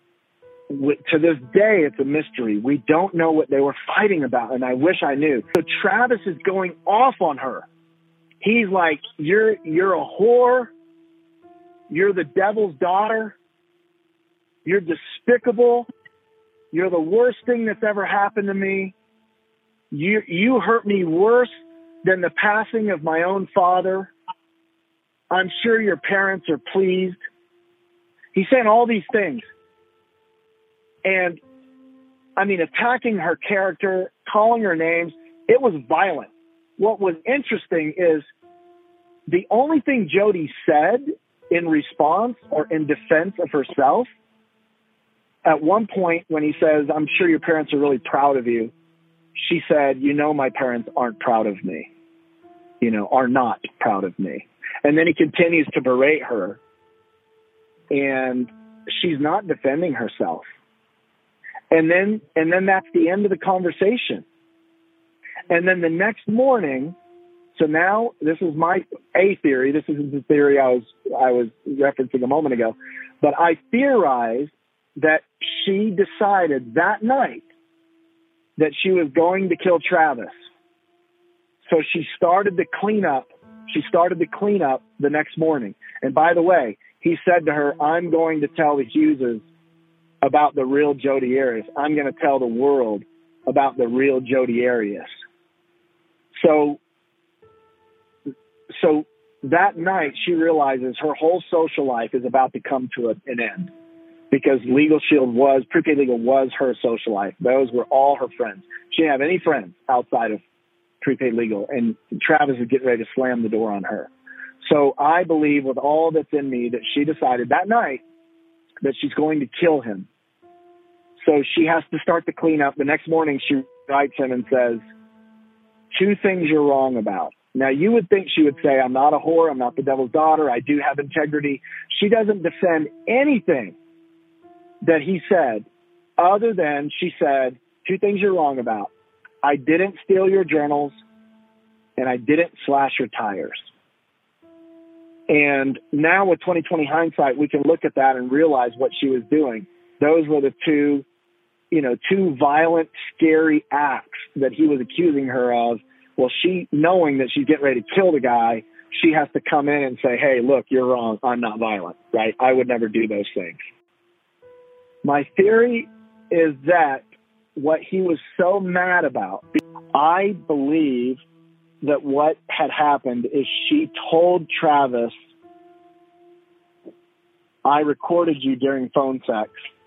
to this day, it's a mystery. We don't know what they were fighting about, and I wish I knew. So Travis is going off on her. He's like, you're a whore. You're the devil's daughter. You're despicable. You're the worst thing that's ever happened to me. You hurt me worse than the passing of my own father. I'm sure your parents are pleased. He's saying all these things. And, I mean, attacking her character, calling her names, it was violent. What was interesting is the only thing Jody said in response or in defense of herself, at one point when he says, I'm sure your parents are really proud of you, she said, you know, my parents aren't proud of me, you know, are not proud of me. And then he continues to berate her, and she's not defending herself. And then that's the end of the conversation. And then the next morning, so now this is my theory. This is the theory I was referencing a moment ago. But I theorized that she decided that night that she was going to kill Travis. So she started to clean up. She started to clean up the next morning. And by the way, he said to her, I'm going to tell the Hugheses about the real Jodi Arias. I'm going to tell the world about the real Jodi Arias. So that night she realizes her whole social life is about to come to an end, because Legal Shield Prepaid Legal was her social life. Those were all her friends. She didn't have any friends outside of Prepaid Legal, and Travis is getting ready to slam the door on her. So I believe with all that's in me that she decided that night that she's going to kill him. So she has to start to clean up. The next morning she writes him and says, 2 things you're wrong about. Now, you would think she would say, I'm not a whore. I'm not the devil's daughter. I do have integrity. She doesn't defend anything that he said, other than she said, 2 things you're wrong about. I didn't steal your journals, and I didn't slash your tires. And now with 2020 hindsight, we can look at that and realize what she was doing. Those were the 2 violent, scary acts that he was accusing her of. Well, she, knowing that she's getting ready to kill the guy, she has to come in and say, hey, look, you're wrong. I'm not violent, right? I would never do those things. My theory is that what he was so mad about, I believe that what had happened is she told Travis, I recorded you during phone sex,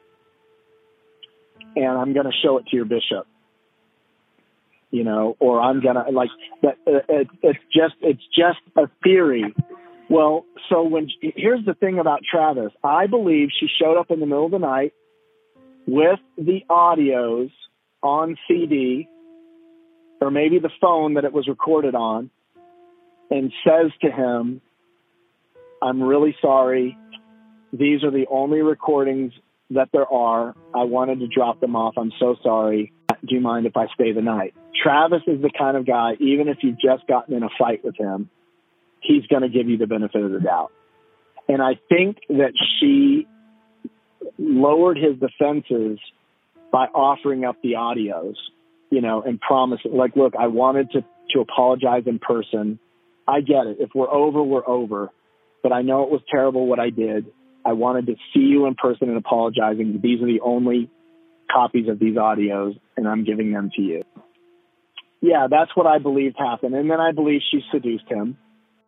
and I'm going to show it to your bishop, you know, or I'm going to, like, that. It's just a theory. Well, so here's the thing about Travis. I believe she showed up in the middle of the night with the audios on CD, or maybe the phone that it was recorded on, and says to him, I'm really sorry. These are the only recordings that there are. I wanted to drop them off. I'm so sorry. Do you mind if I stay the night? Travis is the kind of guy, even if you've just gotten in a fight with him, he's going to give you the benefit of the doubt. And I think that she lowered his defenses by offering up the audios, you know, and promising, like, look, I wanted to apologize in person. I get it. If we're over, we're over. But I know it was terrible what I did. I wanted to see you in person and apologizing. These are the only copies of these audios, and I'm giving them to you. Yeah, that's what I believed happened. And then I believe she seduced him.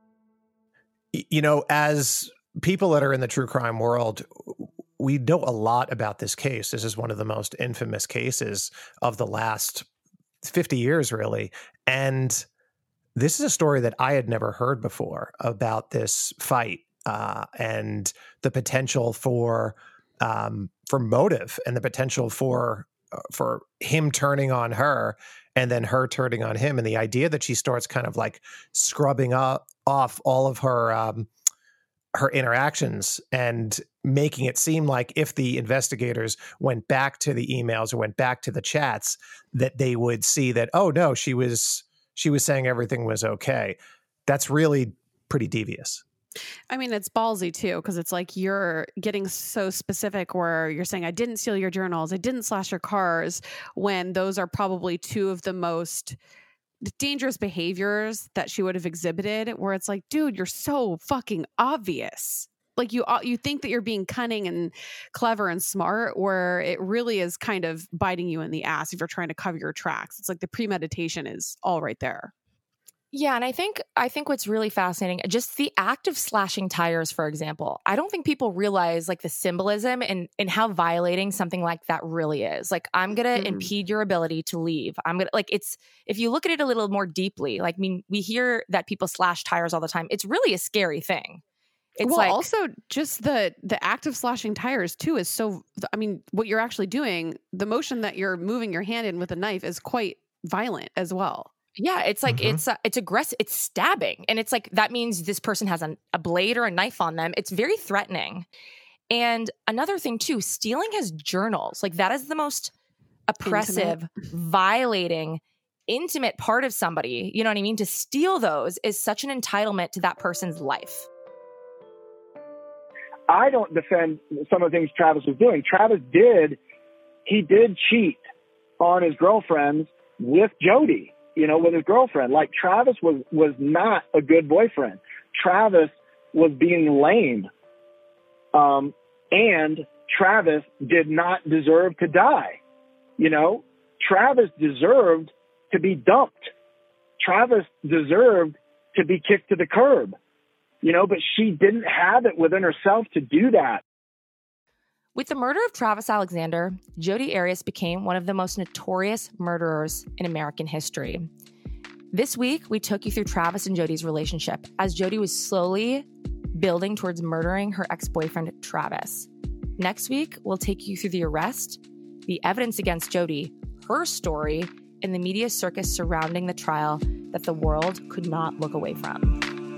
You know, as people that are in the true crime world, we know a lot about this case. This is one of the most infamous cases of the last 50 years, really. And this is a story that I had never heard before about this fight and the potential for motive and the potential for him turning on her and then her turning on him. And the idea that she starts kind of like scrubbing off all of her interactions and making it seem like if the investigators went back to the emails or went back to the chats, that they would see that, oh no, she was saying everything was okay. That's really pretty devious. I mean, it's ballsy too, because it's like you're getting so specific where you're saying, I didn't steal your journals, I didn't slash your cars, when those are probably two of the most dangerous behaviors that she would have exhibited, where it's like, dude, you're so fucking obvious. Like you think that you're being cunning and clever and smart, where it really is kind of biting you in the ass if you're trying to cover your tracks. It's like the premeditation is all right there. Yeah, and I think what's really fascinating, just the act of slashing tires, for example. I don't think people realize like the symbolism and how violating something like that really is. Like, I'm going to impede your ability to leave. I'm going to, like, it's, if you look at it a little more deeply, like, I mean, we hear that people slash tires all the time. It's really a scary thing. It's well, like, also just the act of slashing tires too is so, I mean, what you're actually doing, the motion that you're moving your hand in with a knife is quite violent as well. Yeah, it's like it's aggressive. It's stabbing, and it's like that means this person has a blade or a knife on them. It's very threatening. And another thing too, stealing his journals, like that is the most oppressive, violating, intimate part of somebody. You know what I mean? To steal those is such an entitlement to that person's life. I don't defend some of the things Travis was doing. Travis did cheat on his girlfriends with Jody. You know, with his girlfriend. Like, Travis was not a good boyfriend. Travis was being lame. And Travis did not deserve to die. You know, Travis deserved to be dumped. Travis deserved to be kicked to the curb. You know, but she didn't have it within herself to do that. With the murder of Travis Alexander, Jodi Arias became one of the most notorious murderers in American history. This week, we took you through Travis and Jodi's relationship as Jodi was slowly building towards murdering her ex-boyfriend, Travis. Next week, we'll take you through the arrest, the evidence against Jodi, her story, and the media circus surrounding the trial that the world could not look away from.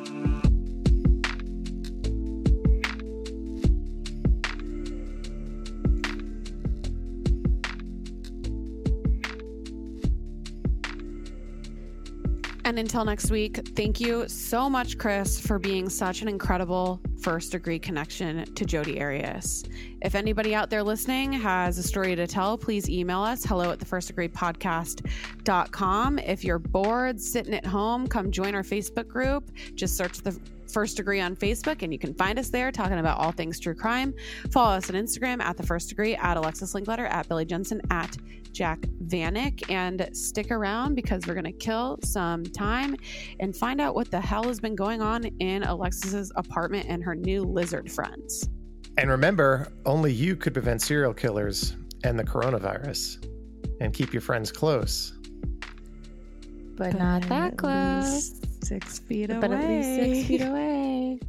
And until next week, thank you so much, Chris, for being such an incredible first-degree connection to Jodi Arias. If anybody out there listening has a story to tell, please email us, hello@thefirstdegreepodcast.com. If you're bored, sitting at home, come join our Facebook group. Just search The First Degree on Facebook, and you can find us there talking about all things true crime. Follow us on Instagram at The First Degree, at Alexis Linkletter, at Billy Jensen, at Jack Vanek, and stick around because we're going to kill some time and find out what the hell has been going on in Alexis's apartment and her new lizard friends. And remember, only you could prevent serial killers and the coronavirus, and keep your friends close. But not that close. 6 feet away. But at least 6 feet away.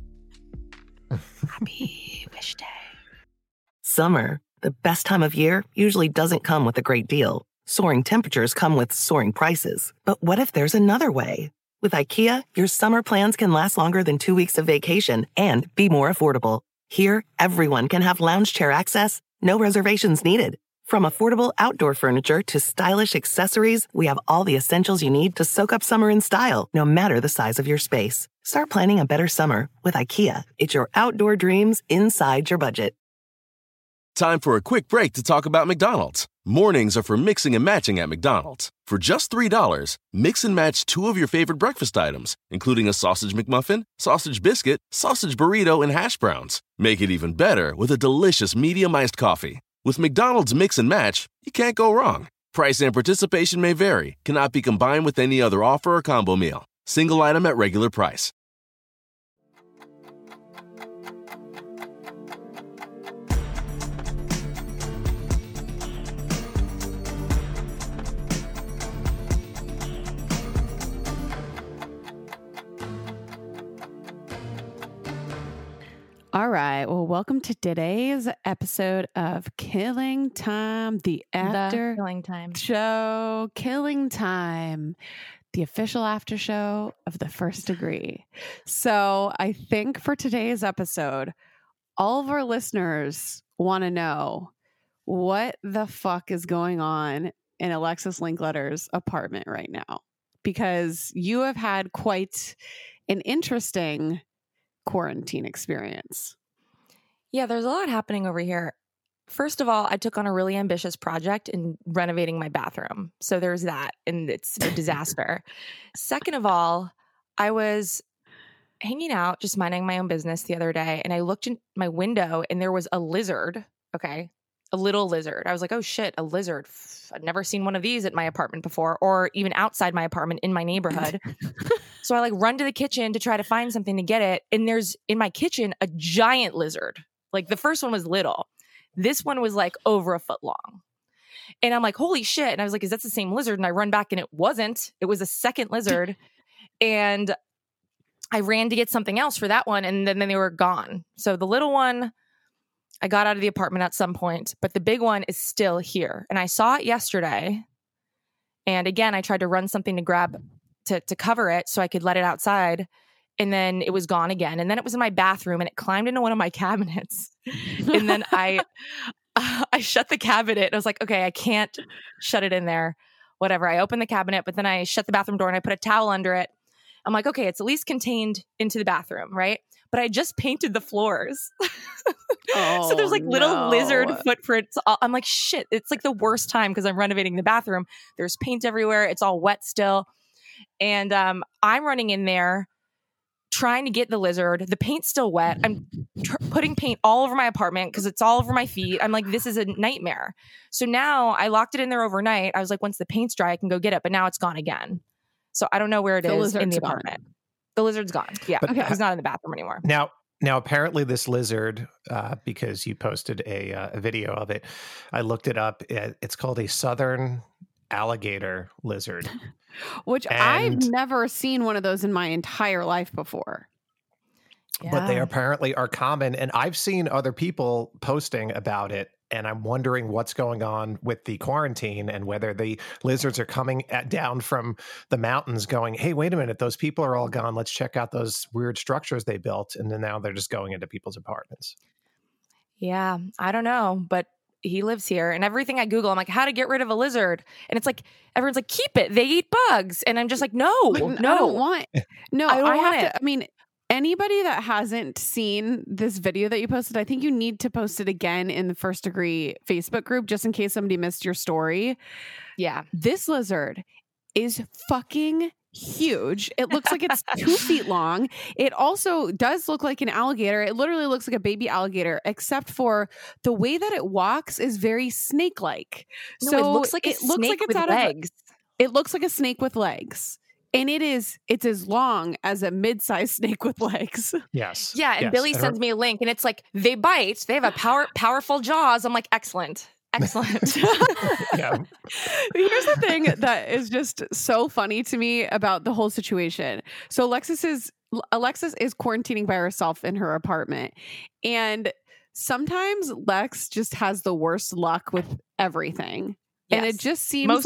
Happy Wish Day. Summer, the best time of year, usually doesn't come with a great deal. Soaring temperatures come with soaring prices. But what if there's another way? With IKEA, your summer plans can last longer than 2 weeks of vacation and be more affordable. Here, everyone can have lounge chair access, no reservations needed. From affordable outdoor furniture to stylish accessories, we have all the essentials you need to soak up summer in style, no matter the size of your space. Start planning a better summer with IKEA. It's your outdoor dreams inside your budget. Time for a quick break to talk about McDonald's. Mornings are for mixing and matching at McDonald's. For just $3, mix and match 2 of your favorite breakfast items, including a sausage McMuffin, sausage biscuit, sausage burrito, and hash browns. Make it even better with a delicious medium iced coffee. With McDonald's Mix and Match, you can't go wrong. Price and participation may vary. Cannot be combined with any other offer or combo meal. Single item at regular price. All right. Well, welcome to today's episode of Killing Time, the after Killing Time show. Killing Time, the official after show of The First Degree. So I think for today's episode, all of our listeners want to know what the fuck is going on in Alexis Linkletter's apartment right now, because you have had quite an interesting quarantine experience. Yeah, there's a lot happening over here. First of all, I took on a really ambitious project in renovating my bathroom. So there's that, and it's a disaster. Second of all, I was hanging out, just minding my own business the other day, and I looked in my window and there was a lizard. Okay. A little lizard. I was like, oh shit, a lizard. I'd never seen one of these at my apartment before, or even outside my apartment in my neighborhood. So I run to the kitchen to try to find something to get it. And there's in my kitchen a giant lizard. Like the first one was little. This one was like over a foot long. And I'm like, holy shit. And I was like, is that the same lizard? And I run back and it wasn't. It was a second lizard. And I ran to get something else for that one. And then they were gone. So the little one, I got out of the apartment at some point, but the big one is still here. And I saw it yesterday. And again, I tried to run something to grab to cover it so I could let it outside. And then it was gone again. And then it was in my bathroom and it climbed into one of my cabinets. And then I shut the cabinet. And I was like, okay, I can't shut it in there. Whatever. I opened the cabinet, but then I shut the bathroom door and I put a towel under it. I'm like, okay, it's at least contained into the bathroom, right? But I just painted the floors. So there's like little lizard footprints. I'm like, shit, it's like the worst time because I'm renovating the bathroom. There's paint everywhere. It's all wet still. And I'm running in there trying to get the lizard. The paint's still wet. I'm putting paint all over my apartment because it's all over my feet. I'm like, this is a nightmare. So now I locked it in there overnight. I was like, once the paint's dry, I can go get it. But now it's gone again. So I don't know where it is in the apartment. Gone. The lizard's gone. Yeah. But, okay. He's not in the bathroom anymore. Now, apparently this lizard, because you posted a video of it, I looked it up. It's called a southern alligator lizard. Which I've never seen one of those in my entire life before. Yeah. But they apparently are common. And I've seen other people posting about it. And I'm wondering what's going on with the quarantine and whether the lizards are coming down from the mountains going, hey, wait a minute, those people are all gone. Let's check out those weird structures they built. And then now they're just going into people's apartments. Yeah, I don't know. But he lives here. And everything I Google, I'm like, how to get rid of a lizard. And it's like, everyone's like, keep it. They eat bugs. And I'm just like, no. I don't want it. No, I have to. I mean, anybody that hasn't seen this video that you posted, I think you need to post it again in the First Degree Facebook group, just in case somebody missed your story. Yeah. This lizard is fucking huge. It looks like it's 2 feet long. It also does look like an alligator. It literally looks like a baby alligator, except for the way that it walks is very snake-like. No, it looks like a snake with legs. It looks like a snake with legs. And it's as long as a mid-sized snake with legs. Yes. Yeah, and Billy sends me a link and it's like, they bite. They have a powerful jaws. I'm like, excellent. Excellent. Yeah. Here's the thing that is just so funny to me about the whole situation. So Alexis is quarantining by herself in her apartment. And sometimes Lex just has the worst luck with everything. Yes. And it just seems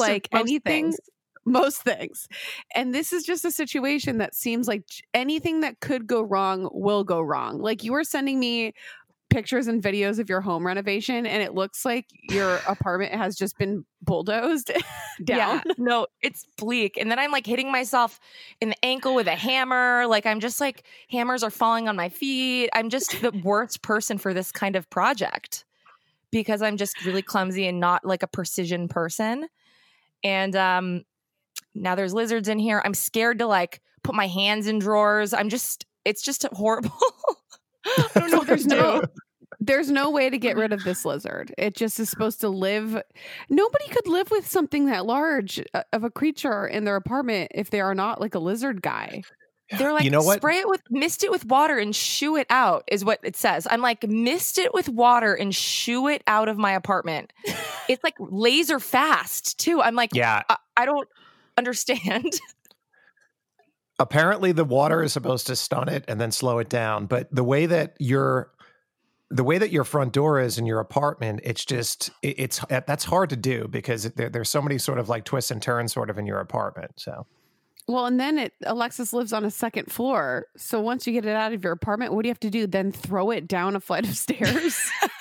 most things. And this is just a situation that seems like anything that could go wrong will go wrong. Like, you were sending me pictures and videos of your home renovation, and it looks like your apartment has just been bulldozed down. Yeah, no, it's bleak. And then I'm like hitting myself in the ankle with a hammer. Like, I'm just like, hammers are falling on my feet. I'm just the worst person for this kind of project because I'm just really clumsy and not like a precision person. And now there's lizards in here. I'm scared to like put my hands in drawers. It's just horrible. I don't know what to do. There's no way to get rid of this lizard. It just is supposed to live. Nobody could live with something that large of a creature in their apartment if they are not like a lizard guy. They're like, mist it with water and shoo it out is what it says. I'm like, mist it with water and shoo it out of my apartment. It's like laser fast too. I'm like, I don't understand. Apparently the water is supposed to stun it and then slow it down. But the way that your front door is in your apartment, that's hard to do because there's so many sort of like twists and turns sort of in your apartment. So. Well, and then Alexis lives on a second floor. So once you get it out of your apartment, what do you have to do? Then throw it down a flight of stairs?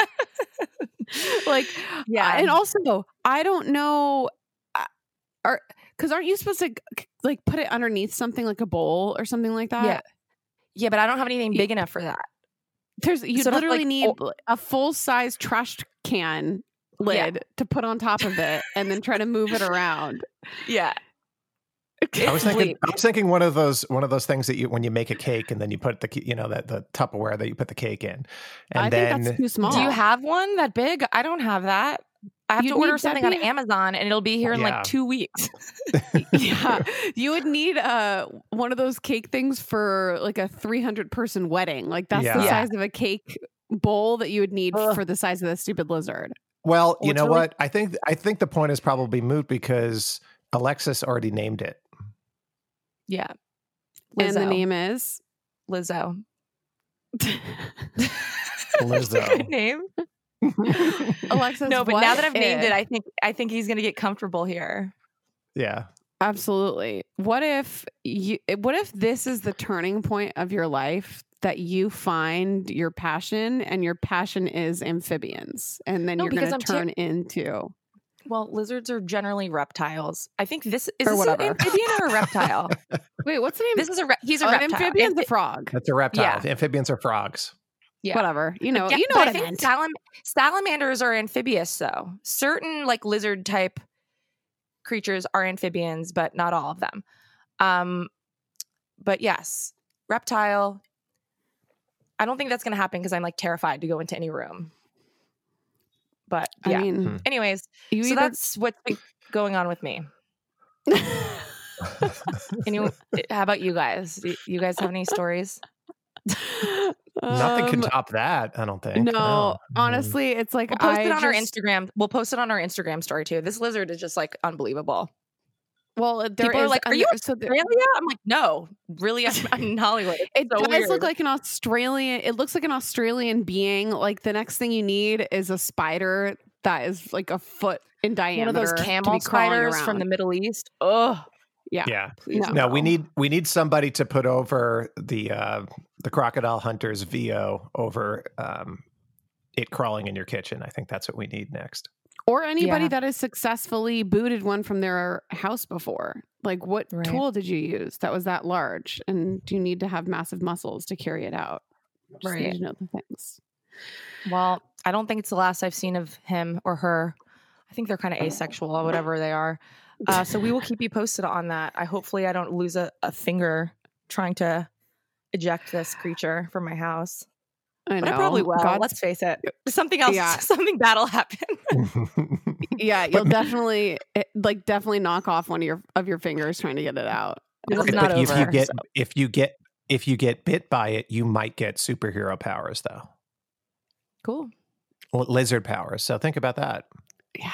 And also, I don't know, because aren't you supposed to like put it underneath something like a bowl or something like that? Yeah, but I don't have anything big enough for that. You literally need a full-size trash can lid to put on top of it and then try to move it around. Yeah. I was thinking one of those things that when you make a cake and then you put the Tupperware that you put the cake in, and think that's too small. Do you have one that big? I don't have that. I have to order something on Amazon and it'll be here in like 2 weeks. You would need one of those cake things for like a 300-person wedding. Like that's the size of a cake bowl that you would need for the size of the stupid lizard. Well, you know what? I think the point is probably moot because Alexis already named it. Yeah. Lizzo. And the name is? Lizzo. Lizzo. Good name. Alexis, no, but now that I've named it, I think he's going to get comfortable here. Yeah. Absolutely. What if this is the turning point of your life that you find your passion and your passion is amphibians and then you're going to turn into... Well, lizards are generally reptiles. I think this is an amphibian or a reptile? Wait, what's the name? This is he's a reptile. Amphibian's a frog. That's a reptile. Yeah. Amphibians are frogs. Yeah. Whatever. You know what I meant. Salamanders are amphibious, though. Certain like lizard type creatures are amphibians, but not all of them. But yes, reptile. I don't think that's going to happen because I'm like terrified to go into any room. But yeah. Anyways, that's what's been going on with me. How about you guys? Do you guys have any stories? Nothing can top that, I don't think. No, honestly, it's like we'll post it on our Instagram. We'll post it on our Instagram story too. This lizard is just like unbelievable. Well, people are like, "Are you Australia?" I'm like, "No, really, I'm in Hollywood." It does look like an Australian. It looks like an Australian being. Like the next thing you need is a spider that is like a foot in diameter. One of those camel spiders from the Middle East. Oh, yeah. No, we need somebody to put over the crocodile hunter's VO over it crawling in your kitchen. I think that's what we need next. Or anybody that has successfully booted one from their house before. Like, what tool did you use that was that large? And do you need to have massive muscles to carry it out? Just need to know the things. Well, I don't think it's the last I've seen of him or her. I think they're kind of asexual or whatever they are. So we will keep you posted on that. Hopefully I don't lose a finger trying to eject this creature from my house. I know. But I probably will. Let's face it. Something else, something bad will happen. You'll definitely knock off one of your fingers trying to get it out. It's not over. If you get bit by it, you might get superhero powers, though. Cool. Lizard powers. So think about that. Yeah.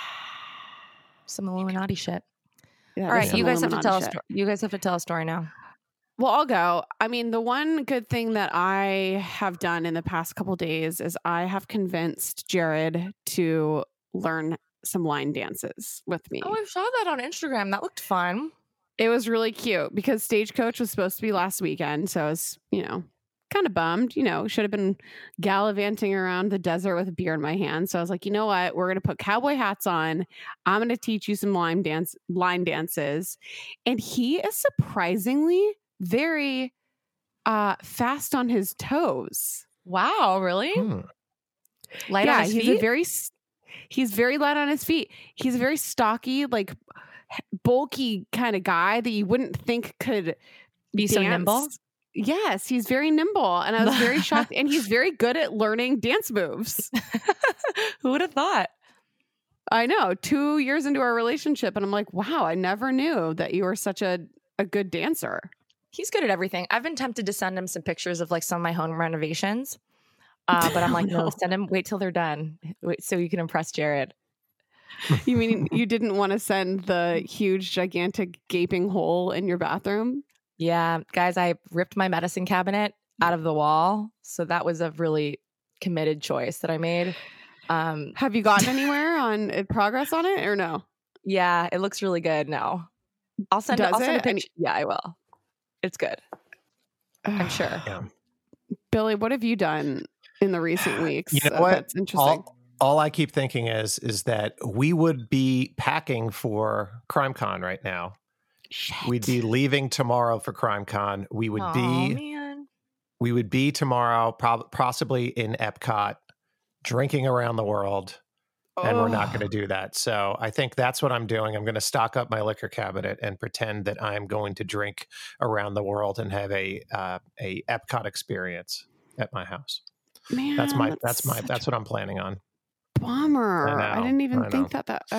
Some Illuminati shit. Yeah, all right, you guys have to tell us. You guys have to tell a story now. Well, I'll go. I mean, the one good thing that I have done in the past couple days is I have convinced Jared to learn some line dances with me. Oh, I saw that on Instagram. That looked fun. It was really cute because Stagecoach was supposed to be last weekend. So I was, kind of bummed, should have been gallivanting around the desert with a beer in my hand. So I was like, you know what? We're going to put cowboy hats on. I'm going to teach you some line dances. And he is surprisingly very fast on his toes. Wow, really? Light on his feet? He's very light on his feet. He's a very stocky, like bulky kind of guy that you wouldn't think could be so nimble. Yes, he's very nimble. And I was very shocked. And he's very good at learning dance moves. Who would have thought? I know. 2 years into our relationship. And I'm like, wow, I never knew that you were such a good dancer. He's good at everything. I've been tempted to send him some pictures of like some of my home renovations. But I'm like, no, send him, wait till they're done. Wait, so you can impress Jared. You mean you didn't want to send the huge, gigantic gaping hole in your bathroom? Yeah, guys, I ripped my medicine cabinet out of the wall. So that was a really committed choice that I made. Have you gotten anywhere on progress on it or no? Yeah, it looks really good now. I'll send a picture. Yeah, I will. It's good. I'm sure. Yeah. Billy, what have you done in the recent weeks? You know what? That's interesting. All I keep thinking is that we would be packing for CrimeCon right now. Shit. We'd be leaving tomorrow for CrimeCon. We would be tomorrow, possibly in Epcot, drinking around the world, and we're not going to do that. So I think that's what I'm doing. I'm going to stock up my liquor cabinet and pretend that I'm going to drink around the world and have a Epcot experience at my house. Man, that's what I'm planning on. Bummer. I didn't even think about that.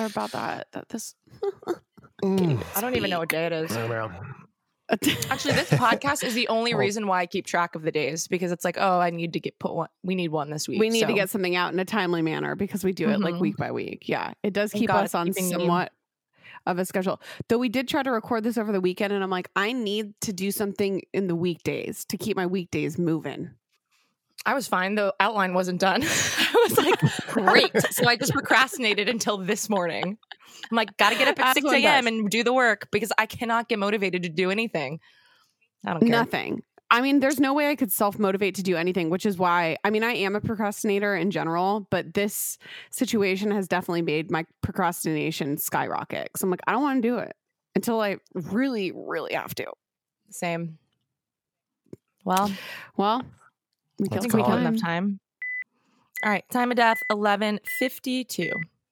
I don't even know what day it is. Actually, this podcast is the only reason why I keep track of the days, because it's like, I need to we need one this week. We need to get something out in a timely manner because we do it like week by week. Yeah, it does keep us on somewhat of a schedule. Though we did try to record this over the weekend, and I'm like, I need to do something in the weekdays to keep my weekdays moving. I was fine. The outline wasn't done. I was like, great. So I just procrastinated until this morning. I'm like, got to get up at 6 a.m. and do the work because I cannot get motivated to do anything. I don't care. Nothing. I mean, there's no way I could self-motivate to do anything, which is why, I mean, I am a procrastinator in general, but this situation has definitely made my procrastination skyrocket. So I'm like, I don't want to do it until I really, really have to. Same. Well, we got enough time. All right. Time of death, 11:52.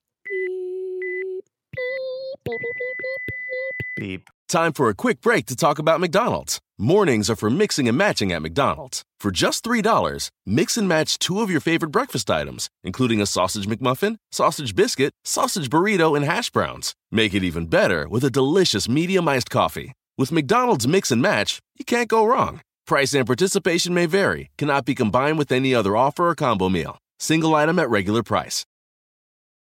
Beep. Time for a quick break to talk about McDonald's. Mornings are for mixing and matching at McDonald's. For just $3, mix and match 2 of your favorite breakfast items, including a sausage McMuffin, sausage biscuit, sausage burrito, and hash browns. Make it even better with a delicious medium-iced coffee. With McDonald's Mix and Match, you can't go wrong. Price and participation may vary. Cannot be combined with any other offer or combo meal. Single item at regular price.